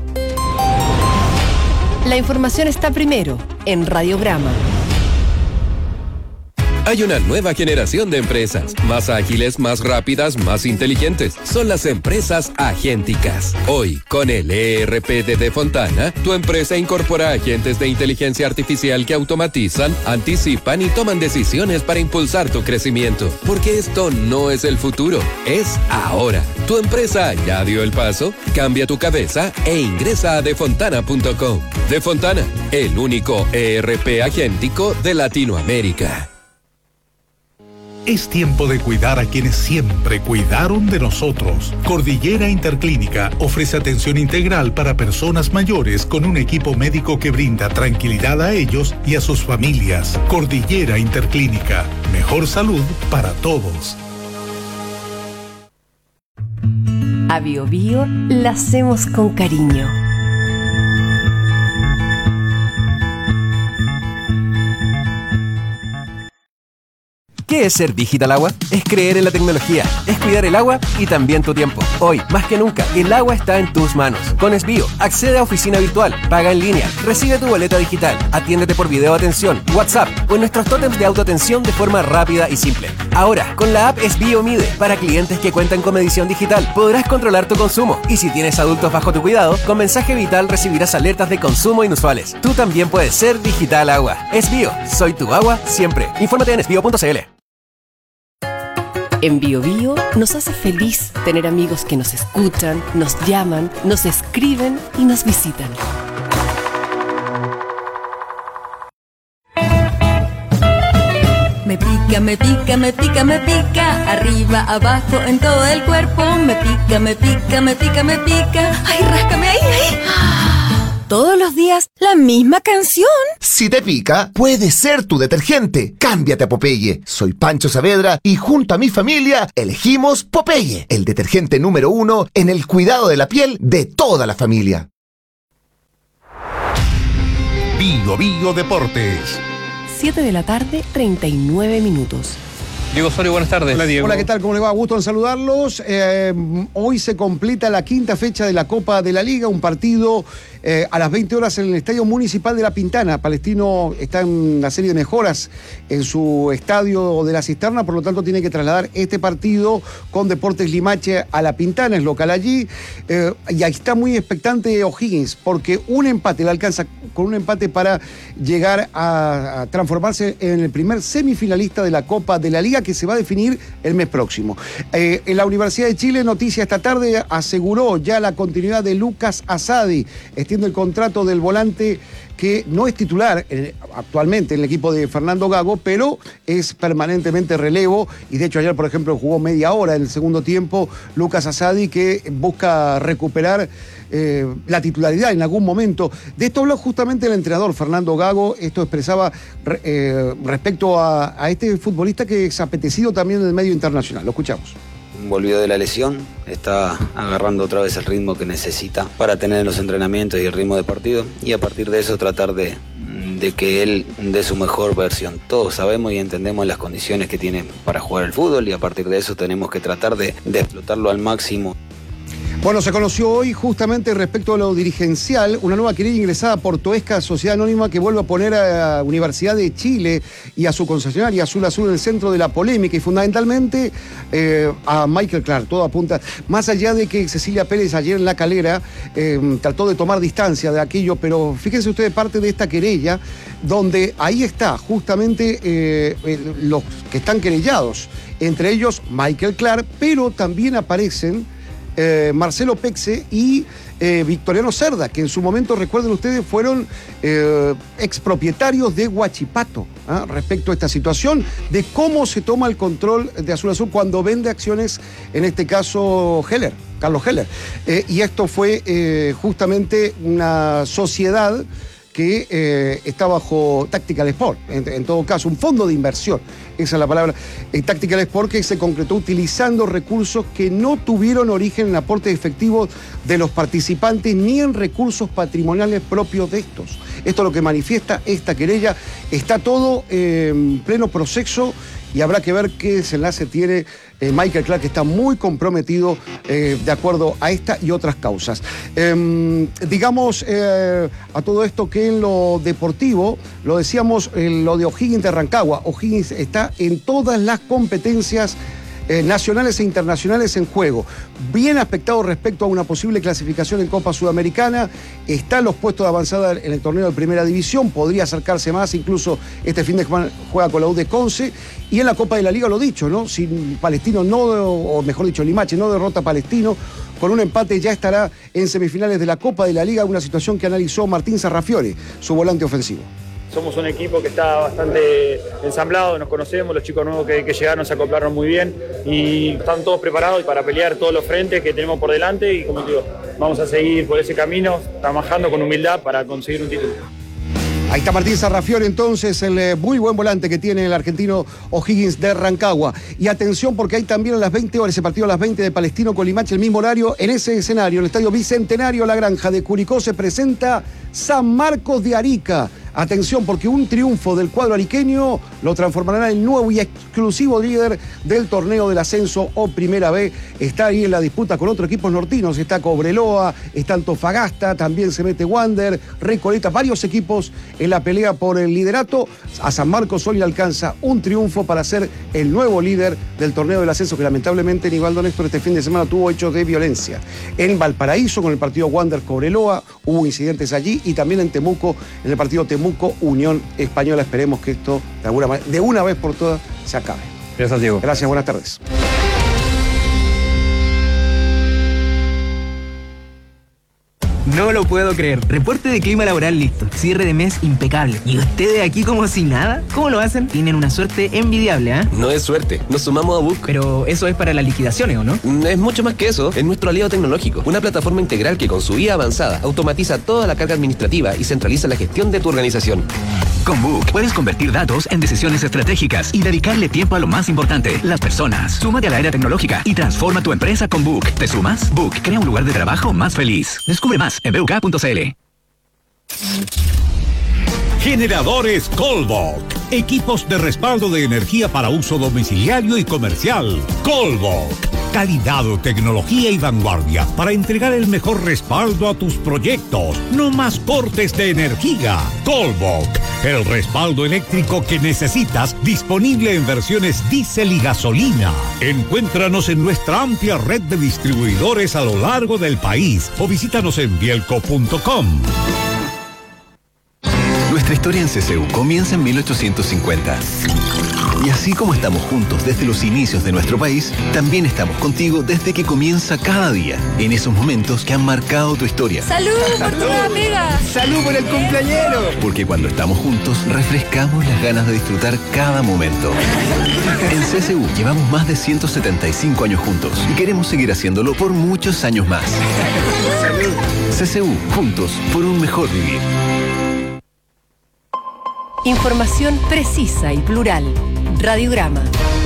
La información está primero en Radiograma. Hay una nueva generación de empresas, más ágiles, más rápidas, más inteligentes. Son las empresas agénticas. Hoy, con el E R P de Defontana, tu empresa incorpora agentes de inteligencia artificial que automatizan, anticipan y toman decisiones para impulsar tu crecimiento. Porque esto no es el futuro, es ahora. Tu empresa ya dio el paso, cambia tu cabeza e ingresa a defontana punto com. Defontana, el único E R P agéntico de Latinoamérica. Es tiempo de cuidar a quienes siempre cuidaron de nosotros. Cordillera Interclínica ofrece atención integral para personas mayores con un equipo médico que brinda tranquilidad a ellos y a sus familias. Cordillera Interclínica, mejor salud para todos. A Bio Bio la hacemos con cariño. ¿Qué es ser Digital Agua? Es creer en la tecnología, es cuidar el agua y también tu tiempo. Hoy, más que nunca, el agua está en tus manos. Con Esbio, accede a oficina virtual, paga en línea, recibe tu boleta digital, atiéndete por video atención, WhatsApp o en nuestros tótems de autoatención de forma rápida y simple. Ahora, con la app Esbio Mide, para clientes que cuentan con medición digital, podrás controlar tu consumo. Y si tienes adultos bajo tu cuidado, con mensaje vital recibirás alertas de consumo inusuales. Tú también puedes ser Digital Agua. Esbio, soy tu agua siempre. Infórmate en esbio punto c l. En Bio Bio nos hace feliz tener amigos que nos escuchan, nos llaman, nos escriben y nos visitan. Me pica, me pica, me pica, me pica, arriba, abajo, en todo el cuerpo. Me pica, me pica, me pica, me pica. Ay, ráscame ahí, ahí. Todos los días, la misma canción. Si te pica, puede ser tu detergente. Cámbiate a Popeye. Soy Pancho Saavedra y junto a mi familia elegimos Popeye, el detergente número uno en el cuidado de la piel de toda la familia. Bio Bio Deportes. siete de la tarde, treinta y nueve minutos. Diego Osorio, buenas tardes. Hola, Diego. Hola, ¿qué tal? ¿Cómo le va? Gusto en saludarlos. Eh, hoy se completa la quinta fecha de la Copa de la Liga, un partido eh, a las veinte horas en el Estadio Municipal de La Pintana. Palestino está en una serie de mejoras en su estadio de la Cisterna, por lo tanto tiene que trasladar este partido con Deportes Limache a La Pintana, es local allí. Eh, y ahí está muy expectante O'Higgins, porque un empate le alcanza con un empate para llegar a, a transformarse en el primer semifinalista de la Copa de la Liga, que se va a definir el mes próximo. Eh, en la Universidad de Chile, noticia esta tarde, aseguró ya la continuidad de Lucas Asadi, extiende el contrato del volante que no es titular eh, actualmente en el equipo de Fernando Gago, pero es permanentemente relevo, y de hecho ayer, por ejemplo, jugó media hora en el segundo tiempo Lucas Asadi, que busca recuperar eh, la titularidad en algún momento. De esto habló justamente el entrenador Fernando Gago, esto expresaba eh, respecto a, a este futbolista que es apetecido también en el medio internacional. Lo escuchamos. Volvió de la lesión, está agarrando otra vez el ritmo que necesita para tener los entrenamientos y el ritmo de partido, y a partir de eso tratar de, de que él dé su mejor versión. Todos sabemos y entendemos las condiciones que tiene para jugar el fútbol, y a partir de eso tenemos que tratar de, de explotarlo al máximo. Bueno, se conoció hoy justamente respecto a lo dirigencial una nueva querella ingresada por Toesca, Sociedad Anónima, que vuelve a poner a la Universidad de Chile y a su concesionaria Azul Azul en el centro de la polémica, y fundamentalmente eh, a Michael Clark. Todo apunta, más allá de que Cecilia Pérez ayer en La Calera eh, trató de tomar distancia de aquello, pero fíjense ustedes parte de esta querella, donde ahí está justamente eh, los que están querellados, entre ellos Michael Clark, pero también aparecen Eh, Marcelo Pexe y eh, Victoriano Cerda, que en su momento, recuerden ustedes, fueron eh, expropietarios de Huachipato, ¿eh? respecto a esta situación de cómo se toma el control de Azul Azul cuando vende acciones, en este caso Heller, Carlos Heller. Eh, y esto fue eh, justamente una sociedad que eh, está bajo Tactical Sport, en, en todo caso, un fondo de inversión, esa es la palabra, eh, Tactical Sport, que se concretó utilizando recursos que no tuvieron origen en aportes efectivos de los participantes ni en recursos patrimoniales propios de estos. Esto es lo que manifiesta esta querella. Está todo eh, en pleno proceso y habrá que ver qué desenlace tiene eh, Michael Clark, que está muy comprometido eh, de acuerdo a esta y otras causas. Eh, digamos eh, a todo esto que en lo deportivo, lo decíamos, en lo de O'Higgins de Rancagua, O'Higgins está en todas las competencias Eh, nacionales e internacionales en juego. Bien aspectado respecto a una posible clasificación en Copa Sudamericana. Está en los puestos de avanzada en el torneo de Primera División. Podría acercarse más, incluso este fin de semana juega con la U de Conce. Y en la Copa de la Liga, lo dicho, ¿no? Si Palestino no, o mejor dicho, Limache no derrota a Palestino, con un empate ya estará en semifinales de la Copa de la Liga, una situación que analizó Martín Sarrafiore, su volante ofensivo. Somos un equipo que está bastante ensamblado, nos conocemos, los chicos nuevos que, que llegaron se acoplaron muy bien y están todos preparados para pelear todos los frentes que tenemos por delante, y como digo, vamos a seguir por ese camino, trabajando con humildad para conseguir un título. Ahí está Martín Sarrafiore, entonces, el eh, muy buen volante que tiene el argentino O'Higgins de Rancagua. Y atención, porque hay también a las veinte horas, ese partido a las veinte de Palestino con Limache, el mismo horario, en ese escenario, el Estadio Bicentenario La Granja de Curicó, se presenta San Marcos de Arica. Atención, porque un triunfo del cuadro ariqueño lo transformará en el nuevo y exclusivo líder del torneo del ascenso o Primera B. Está ahí en la disputa con otros equipos nortinos. Está Cobreloa, está Antofagasta, también se mete Wander, Recoleta, varios equipos en la pelea por el liderato. A San Marcos hoy le alcanza un triunfo para ser el nuevo líder del torneo del ascenso, que lamentablemente Nivaldo Néstor este fin de semana tuvo hechos de violencia. En Valparaíso, con el partido Wander Cobreloa, hubo incidentes allí, y también en Temuco, en el partido Temuco Unión Española. Esperemos que esto de alguna manera, de una vez por todas, se acabe. Gracias, Diego. Gracias, buenas tardes. No lo puedo creer. Reporte de clima laboral listo. Cierre de mes impecable. ¿Y ustedes aquí como si nada? ¿Cómo lo hacen? Tienen una suerte envidiable, ¿ah? ¿eh? No es suerte. Nos sumamos a Book. Pero eso es para las liquidaciones, ¿o no? Es mucho más que eso. Es nuestro aliado tecnológico. Una plataforma integral que con su I A avanzada automatiza toda la carga administrativa y centraliza la gestión de tu organización. Con Book puedes convertir datos en decisiones estratégicas y dedicarle tiempo a lo más importante, las personas. Súmate a la era tecnológica y transforma tu empresa con Book. ¿Te sumas? Book crea un lugar de trabajo más feliz. Descubre más en b u k punto c l. Generadores Colbok. Equipos de respaldo de energía para uso domiciliario y comercial. Colbok. Calidad, tecnología y vanguardia para entregar el mejor respaldo a tus proyectos. No más cortes de energía. Colbok. El respaldo eléctrico que necesitas, disponible en versiones diésel y gasolina. Encuéntranos en nuestra amplia red de distribuidores a lo largo del país o visítanos en bielco punto com. Nuestra historia en C C U comienza en mil ochocientos cincuenta. Y así como estamos juntos desde los inicios de nuestro país, también estamos contigo desde que comienza cada día, en esos momentos que han marcado tu historia. ¡Salud por tu amiga! ¡Salud por el cumpleañero! Porque cuando estamos juntos, refrescamos las ganas de disfrutar cada momento. En C C U llevamos más de ciento setenta y cinco años juntos y queremos seguir haciéndolo por muchos años más. ¡Salud! C C U, juntos por un mejor vivir. Información precisa y plural. Radiograma.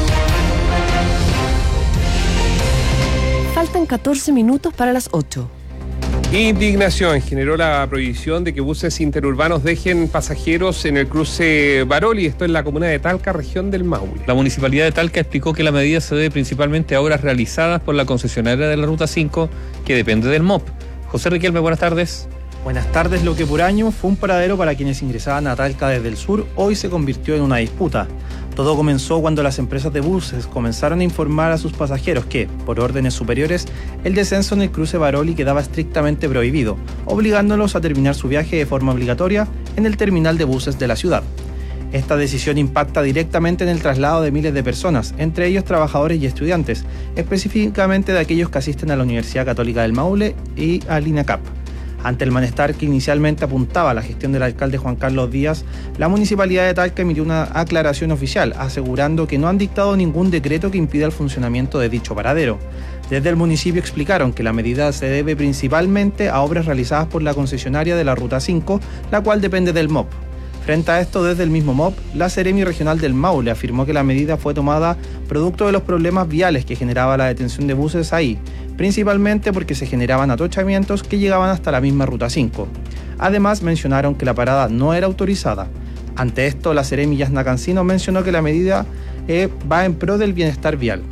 Faltan catorce minutos para las ocho. Indignación generó la prohibición de que buses interurbanos dejen pasajeros en el cruce Baroli, esto en la comuna de Talca, región del Maule. La municipalidad de Talca explicó que la medida se debe principalmente a obras realizadas por la concesionaria de la Ruta cinco, que depende del M O P. José Riquelme, buenas tardes. Buenas tardes. Lo que por año fue un paradero para quienes ingresaban a Talca desde el sur, hoy se convirtió en una disputa. Todo comenzó cuando las empresas de buses comenzaron a informar a sus pasajeros que, por órdenes superiores, el descenso en el cruce Baroli quedaba estrictamente prohibido, obligándolos a terminar su viaje de forma obligatoria en el terminal de buses de la ciudad. Esta decisión impacta directamente en el traslado de miles de personas, entre ellos trabajadores y estudiantes, específicamente de aquellos que asisten a la Universidad Católica del Maule y al INACAP. Ante el malestar que inicialmente apuntaba a la gestión del alcalde Juan Carlos Díaz, la Municipalidad de Talca emitió una aclaración oficial, asegurando que no han dictado ningún decreto que impida el funcionamiento de dicho paradero. Desde el municipio explicaron que la medida se debe principalmente a obras realizadas por la concesionaria de la Ruta cinco, la cual depende del M O P. Frente a esto, desde el mismo M O P, la Seremi Regional del Maule afirmó que la medida fue tomada producto de los problemas viales que generaba la detención de buses ahí, principalmente porque se generaban atochamientos que llegaban hasta la misma Ruta cinco. Además, mencionaron que la parada no era autorizada. Ante esto, la Seremi Yasna Cancino mencionó que la medida eh, va en pro del bienestar vial.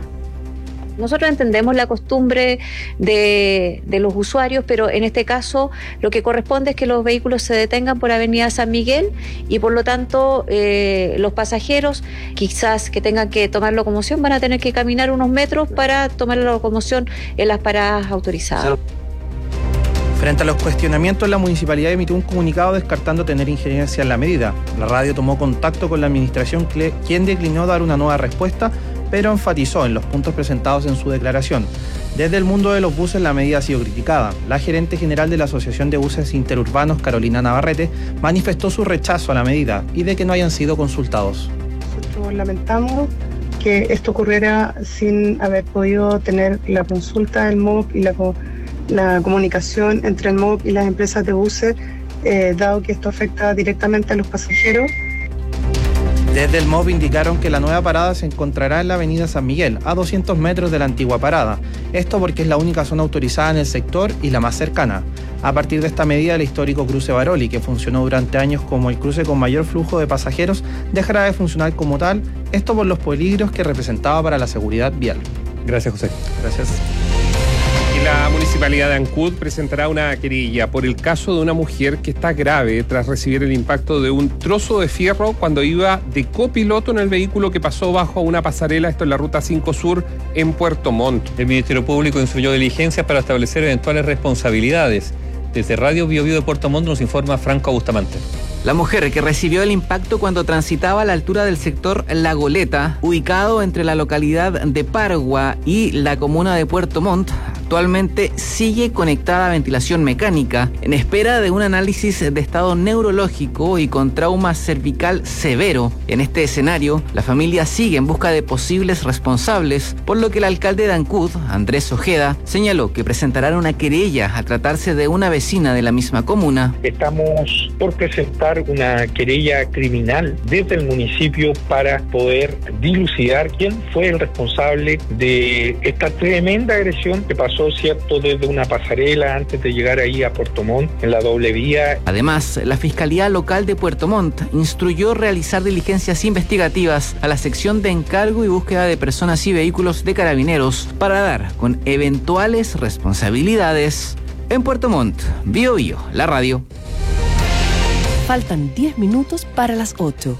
Nosotros entendemos la costumbre de, de los usuarios, pero en este caso lo que corresponde es que los vehículos se detengan por Avenida San Miguel y por lo tanto eh, los pasajeros quizás que tengan que tomar locomoción van a tener que caminar unos metros para tomar la locomoción en las paradas autorizadas. Frente a los cuestionamientos, la municipalidad emitió un comunicado descartando tener injerencia en la medida. La radio tomó contacto con la administración, quien declinó dar una nueva respuesta, pero enfatizó en los puntos presentados en su declaración. Desde el mundo de los buses la medida ha sido criticada. La gerente general de la Asociación de Buses Interurbanos, Carolina Navarrete, manifestó su rechazo a la medida y de que no hayan sido consultados. Nosotros lamentamos que esto ocurriera sin haber podido tener la consulta del M O P y la, la comunicación entre el M O P y las empresas de buses, eh, dado que esto afecta directamente a los pasajeros. Desde el M O B indicaron que la nueva parada se encontrará en la avenida San Miguel, a doscientos metros de la antigua parada. Esto porque es la única zona autorizada en el sector y la más cercana. A partir de esta medida, el histórico cruce Baroli, que funcionó durante años como el cruce con mayor flujo de pasajeros, dejará de funcionar como tal, esto por los peligros que representaba para la seguridad vial. Gracias, José. Gracias. Y la Municipalidad de Ancud presentará una querella por el caso de una mujer que está grave tras recibir el impacto de un trozo de fierro cuando iba de copiloto en el vehículo que pasó bajo una pasarela, esto en la Ruta cinco Sur en Puerto Montt. El Ministerio Público instruyó diligencias para establecer eventuales responsabilidades. Desde Radio Bio Bio de Puerto Montt nos informa Franco Bustamante. La mujer que recibió el impacto cuando transitaba a la altura del sector La Goleta, ubicado entre la localidad de Pargua y la comuna de Puerto Montt, actualmente sigue conectada a ventilación mecánica en espera de un análisis de estado neurológico y con trauma cervical severo. En este escenario, la familia sigue en busca de posibles responsables, por lo que el alcalde de Ancud, Andrés Ojeda, señaló que presentarán una querella a tratarse de una vecina de la misma comuna. Estamos por presentar una querella criminal desde el municipio para poder dilucidar quién fue el responsable de esta tremenda agresión que pasó, cierto, desde una pasarela antes de llegar ahí a Puerto Montt en la doble vía. Además, la Fiscalía Local de Puerto Montt instruyó realizar diligencias investigativas a la sección de encargo y búsqueda de personas y vehículos de Carabineros para dar con eventuales responsabilidades. En Puerto Montt, Bio Bio, la radio. Faltan diez minutos para las ocho.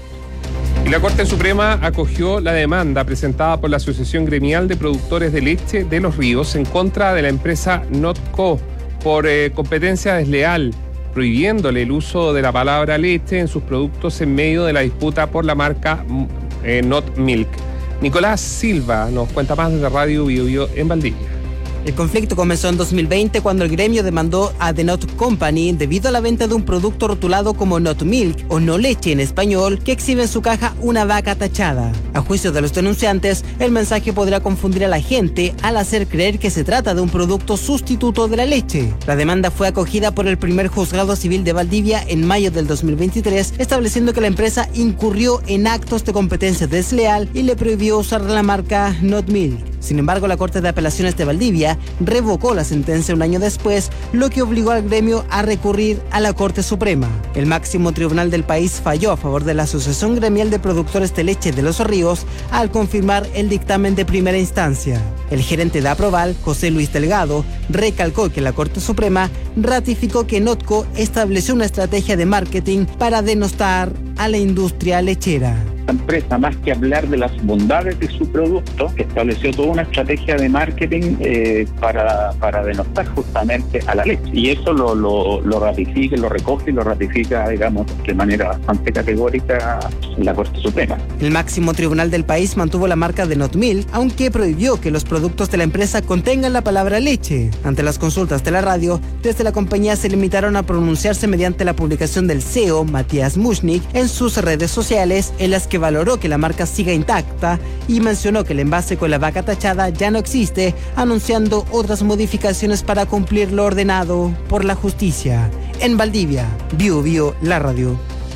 Y la Corte Suprema acogió la demanda presentada por la Asociación Gremial de Productores de Leche de Los Ríos en contra de la empresa Notco por eh, competencia desleal, prohibiéndole el uso de la palabra leche en sus productos en medio de la disputa por la marca eh, Not Milk. Nicolás Silva nos cuenta más desde Radio Bio Bio en Valdivia. El conflicto comenzó en dos mil veinte cuando el gremio demandó a The Not Company debido a la venta de un producto rotulado como Not Milk o no leche en español que exhibe en su caja una vaca tachada. A juicio de los denunciantes, el mensaje podría confundir a la gente al hacer creer que se trata de un producto sustituto de la leche. La demanda fue acogida por el primer juzgado civil de Valdivia en mayo del dos mil veintitrés, estableciendo que la empresa incurrió en actos de competencia desleal y le prohibió usar la marca Not Milk. Sin embargo, la Corte de Apelaciones de Valdivia revocó la sentencia un año después, lo que obligó al gremio a recurrir a la Corte Suprema. El máximo tribunal del país falló a favor de la Asociación Gremial de Productores de Leche de Los Ríos al confirmar el dictamen de primera instancia. El gerente de Aproval, José Luis Delgado, recalcó que la Corte Suprema ratificó que Notco estableció una estrategia de marketing para denostar a la industria lechera. La empresa, más que hablar de las bondades de su producto, estableció toda una estrategia de marketing eh, para, para denostar justamente a la leche. Y eso lo, lo, lo ratifica, lo recoge y lo ratifica, digamos, de manera bastante categórica la Corte Suprema. El máximo tribunal del país mantuvo la marca de Not Milk, aunque prohibió que los productos de la empresa contengan la palabra leche. Ante las consultas de la radio, desde la compañía se limitaron a pronunciarse mediante la publicación del C E O, Matías Mushnik, en sus redes sociales, en las que valoró que la marca siga intacta y mencionó que el envase con la vaca tachada ya no existe, anunciando otras modificaciones para cumplir lo ordenado por la justicia. En Valdivia, Bio Bio, la radio.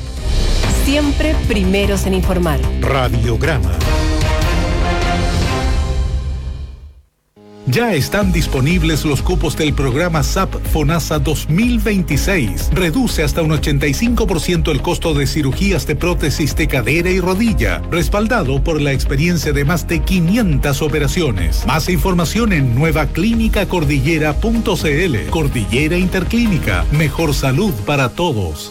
Siempre primeros en informar. Radiograma. Ya están disponibles los cupos del programa S A P FONASA dos mil veintiséis. Reduce hasta un ochenta y cinco por ciento el costo de cirugías de prótesis de cadera y rodilla, respaldado por la experiencia de más de quinientas operaciones. Más información en nueva clínica cordillera punto c l. Cordillera Interclínica, mejor salud para todos.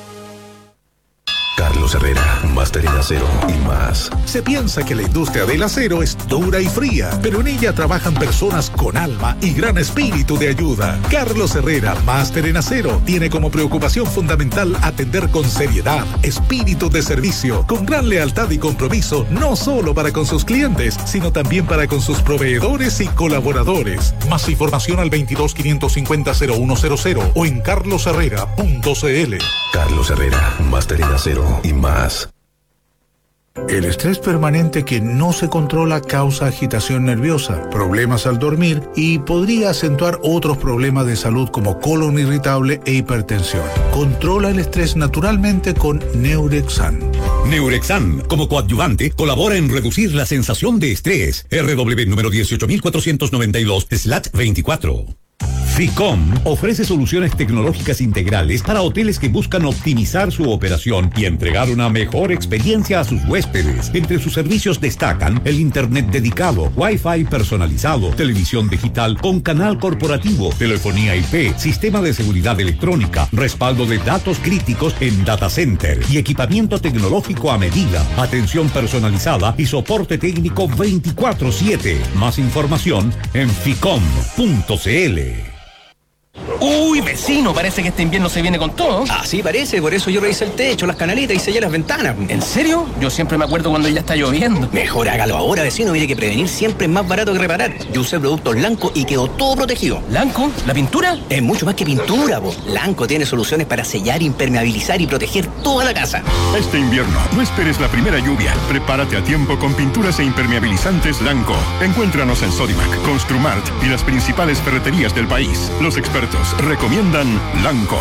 Carlos Herrera, máster en acero y más. Se piensa que la industria del acero es dura y fría, pero en ella trabajan personas con alma y gran espíritu de ayuda. Carlos Herrera, máster en acero, tiene como preocupación fundamental atender con seriedad, espíritu de servicio, con gran lealtad y compromiso, no solo para con sus clientes, sino también para con sus proveedores y colaboradores. Más información al veintidós quinientos cincuenta cero uno cero cero o en carlos herrera punto c l. Carlos Herrera, máster en acero y más. El estrés permanente que no se controla causa agitación nerviosa, problemas al dormir y podría acentuar otros problemas de salud como colon irritable e hipertensión. Controla el estrés naturalmente con Neurexan. Neurexan, como coadyuvante, colabora en reducir la sensación de estrés. R W número dieciocho mil cuatrocientos noventa y dos slash veinticuatro. FICOM ofrece soluciones tecnológicas integrales para hoteles que buscan optimizar su operación y entregar una mejor experiencia a sus huéspedes. Entre sus servicios destacan el internet dedicado, Wi-Fi personalizado, televisión digital con canal corporativo, telefonía I P, sistema de seguridad electrónica, respaldo de datos críticos en data center y equipamiento tecnológico a medida, atención personalizada y soporte técnico veinticuatro siete. Más información en ficom punto c l. Uy, vecino, parece que este invierno se viene con todo. Así parece, por eso yo revisé el techo, las canaletas y sellé las ventanas. ¿En serio? Yo siempre me acuerdo cuando ya está lloviendo. Mejor hágalo ahora, vecino, mire que prevenir siempre es más barato que reparar. Yo usé productos Lanco y quedó todo protegido. ¿Lanco? ¿La pintura? Es mucho más que pintura, po. Lanco tiene soluciones para sellar, impermeabilizar y proteger toda la casa. Este invierno, no esperes la primera lluvia. Prepárate a tiempo con pinturas e impermeabilizantes Lanco. Encuéntranos en Sodimac, Construmart y las principales ferreterías del país. Los expertos recomiendan Lanco.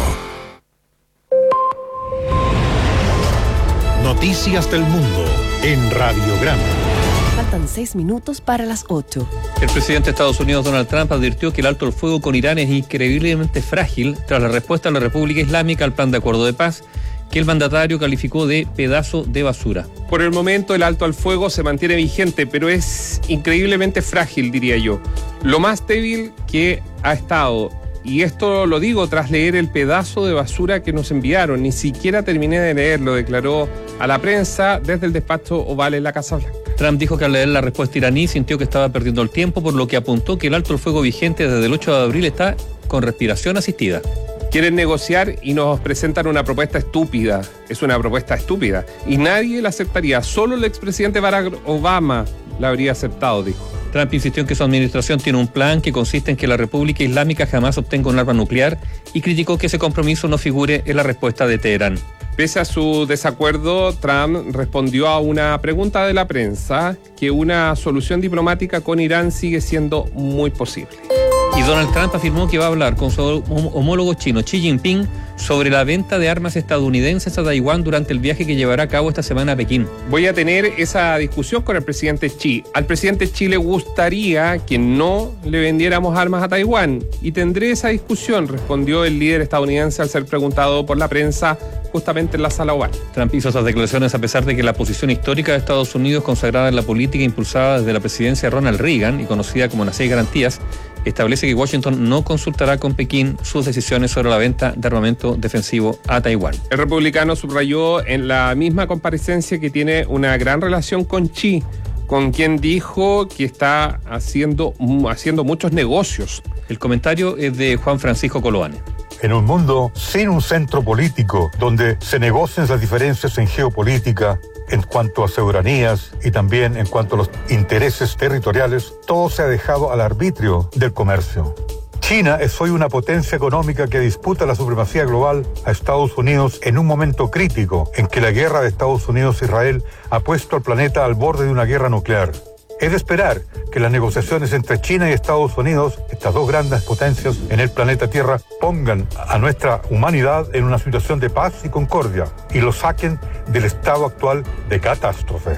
Noticias del mundo en Radiograma. Faltan seis minutos para las ocho. El presidente de Estados Unidos, Donald Trump, advirtió que el alto el fuego con Irán es increíblemente frágil tras la respuesta de la República Islámica al plan de acuerdo de paz, que el mandatario calificó de pedazo de basura. Por el momento el alto al fuego se mantiene vigente, pero es increíblemente frágil, diría yo. Lo más débil que ha estado, y esto lo digo tras leer el pedazo de basura que nos enviaron, ni siquiera terminé de leerlo, declaró a la prensa desde el despacho oval en la Casa Blanca. Trump dijo que al leer la respuesta iraní sintió que estaba perdiendo el tiempo, por lo que apuntó que el alto el fuego vigente desde el ocho de abril está con respiración asistida. Quieren negociar y nos presentan una propuesta estúpida. Es una propuesta estúpida. Y nadie la aceptaría. Solo el expresidente Barack Obama la habría aceptado, dijo. Trump insistió en que su administración tiene un plan que consiste en que la República Islámica jamás obtenga un arma nuclear y criticó que ese compromiso no figure en la respuesta de Teherán. Pese a su desacuerdo, Trump respondió a una pregunta de la prensa que una solución diplomática con Irán sigue siendo muy posible. Y Donald Trump afirmó que va a hablar con su homólogo chino Xi Jinping sobre la venta de armas estadounidenses a Taiwán durante el viaje que llevará a cabo esta semana a Pekín. Voy a tener esa discusión con el presidente Xi. Al presidente Xi le gustaría que no le vendiéramos armas a Taiwán y tendré esa discusión, respondió el líder estadounidense al ser preguntado por la prensa justamente en la sala oval. Trump hizo esas declaraciones a pesar de que la posición histórica de Estados Unidos, consagrada en la política impulsada desde la presidencia de Ronald Reagan y conocida como las seis garantías, establece que Washington no consultará con Pekín sus decisiones sobre la venta de armamento defensivo a Taiwán. El republicano subrayó en la misma comparecencia que tiene una gran relación con Xi, con quien dijo que está haciendo, haciendo muchos negocios. El comentario es de Juan Francisco Coloane. En un mundo sin un centro político, donde se negocian las diferencias en geopolítica, en cuanto a soberanías y también en cuanto a los intereses territoriales, todo se ha dejado al arbitrio del comercio. China es hoy una potencia económica que disputa la supremacía global a Estados Unidos en un momento crítico en que la guerra de Estados Unidos-Israel ha puesto al planeta al borde de una guerra nuclear. Es de esperar que las negociaciones entre China y Estados Unidos, estas dos grandes potencias en el planeta Tierra, pongan a nuestra humanidad en una situación de paz y concordia y lo saquen del estado actual de catástrofe.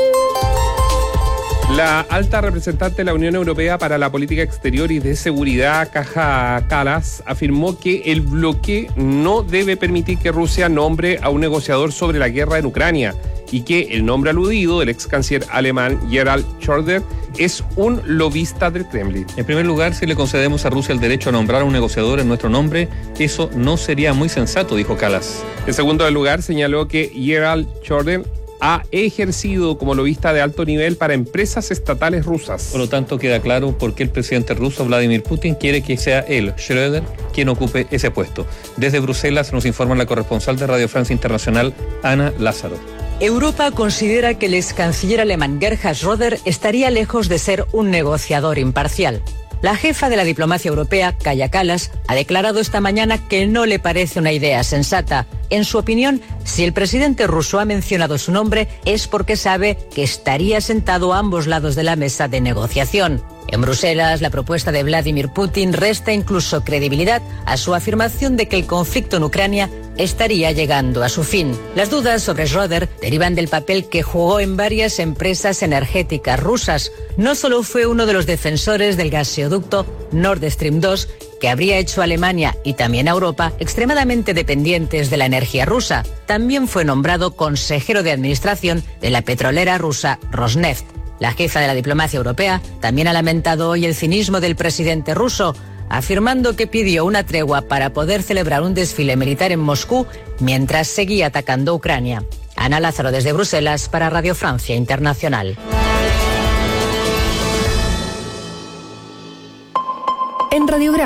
La alta representante de la Unión Europea para la Política Exterior y de Seguridad, Kaja Kallas, afirmó que el bloque no debe permitir que Rusia nombre a un negociador sobre la guerra en Ucrania y que el nombre aludido del ex canciller alemán Gerhard Schröder es un lobista del Kremlin. En primer lugar, si le concedemos a Rusia el derecho a nombrar a un negociador en nuestro nombre, eso no sería muy sensato, dijo Kallas. En segundo lugar, señaló que Gerhard Schröder ha ejercido como lobista de alto nivel para empresas estatales rusas. Por lo tanto, queda claro por qué el presidente ruso Vladimir Putin quiere que sea él, Schröder, quien ocupe ese puesto. Desde Bruselas nos informa la corresponsal de Radio Francia Internacional, Ana Lázaro. Europa considera que el ex canciller alemán Gerhard Schröder estaría lejos de ser un negociador imparcial. La jefa de la diplomacia europea, Kaja Kallas, ha declarado esta mañana que no le parece una idea sensata. En su opinión, si el presidente ruso ha mencionado su nombre es porque sabe que estaría sentado a ambos lados de la mesa de negociación. En Bruselas, la propuesta de Vladimir Putin resta incluso credibilidad a su afirmación de que el conflicto en Ucrania estaría llegando a su fin. Las dudas sobre Schröder derivan del papel que jugó en varias empresas energéticas rusas. No solo fue uno de los defensores del gaseoducto Nord Stream dos, que habría hecho a Alemania y también a Europa extremadamente dependientes de la energía rusa. También fue nombrado consejero de administración de la petrolera rusa Rosneft. La jefa de la diplomacia europea también ha lamentado hoy el cinismo del presidente ruso, afirmando que pidió una tregua para poder celebrar un desfile militar en Moscú mientras seguía atacando Ucrania. Ana Lázaro desde Bruselas para Radio Francia Internacional. En Radiograma,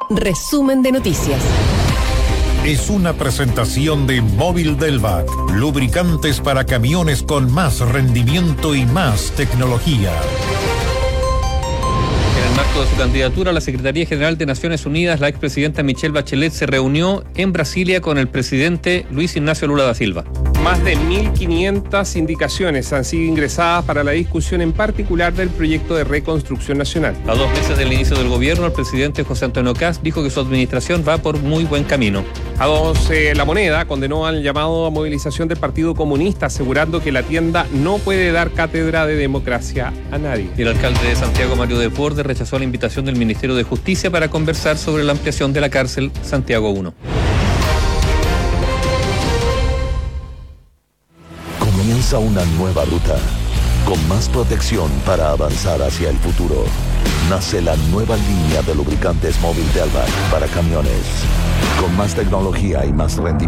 Resumen de noticias. Es una presentación de Móvil Delvac, lubricantes para camiones con más rendimiento y más tecnología. En el marco de su candidatura a la Secretaría General de Naciones Unidas, la expresidenta Michelle Bachelet se reunió en Brasilia con el presidente Luis Ignacio Lula da Silva. Más de mil quinientas indicaciones han sido ingresadas para la discusión en particular del proyecto de reconstrucción nacional. A dos meses del inicio del gobierno, el presidente José Antonio Kast dijo que su administración va por muy buen camino. A dos, eh, La Moneda condenó al llamado a movilización del Partido Comunista, asegurando que la tienda no puede dar cátedra de democracia a nadie. Y el alcalde de Santiago, Mario Desbordes, rechazó la invitación del Ministerio de Justicia para conversar sobre la ampliación de la cárcel Santiago uno. Comienza una nueva ruta, con más protección para avanzar hacia el futuro. Nace la nueva línea de lubricantes Móvil Delvac para camiones, con más tecnología y más rendimiento.